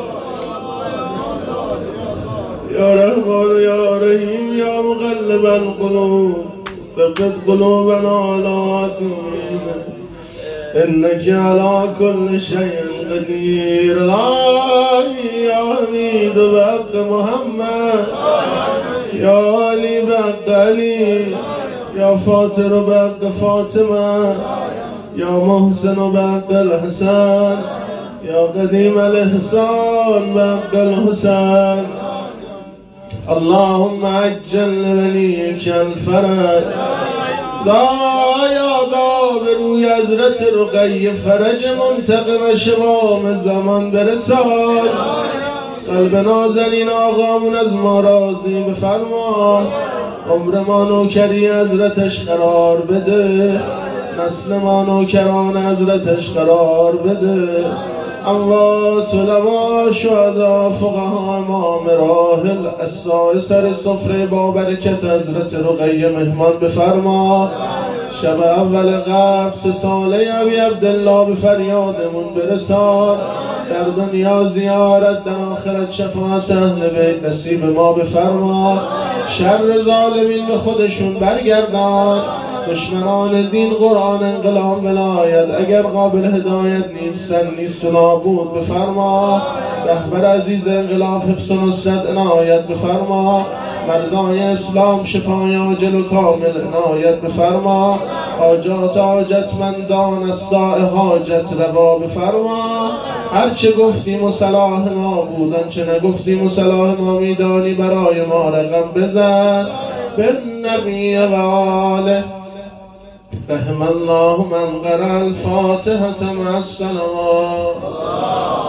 يا رحمن يا رحيم يا مقلب القلوب ثبت قلوبنا على دينك إنك على كل شيء قدير. الهي يا حميد بحق محمد، يا علي بحق علي، يا فاطر بحق فاطمة، يا محسن بحق الحسن، يا قديم الإحسان بحق الحسين. اللهم عجل لوليك الفرج. لا یا باب روی حضرت رقیه فرج منتقم شمام زمان برسان. قلب نازنین آقامون از ما راضی بفرما. عمر ما نوکری حضرتش قرار بده، نسل ما نوکران حضرتش قرار بده. اموات علما شهدا فقها امام راحل اسای سر سفره با برکت حضرت رقیه مهمان بفرما. شب اول قبل سه ساله ابی عبدالله به فریادمون برسان. در دنیا زیارت، در آخرت شفاعت اهل بیت نصیب ما بفرما. شر ظالمین به خودشون برگردان. دشمنان دین قرآن انقلاب ولایت اگر قابل هدایت نیستن نیست و نابود بفرما. رهبر عزیز انقلاب حفظ و نصرت عنایت بفرما. مرزای اسلام شفای عاجل و کامل عنایت بفرما. حاجات حاجتمندان از ساع حاجت روا بفرما. هرچه گفتیم و صلاح ما بودن، چه نگفتیم و صلاح ما میدانی برای ما رقم بزن. به نبی و آله رحم الله من قرأ الفاتحة مع الصلوات.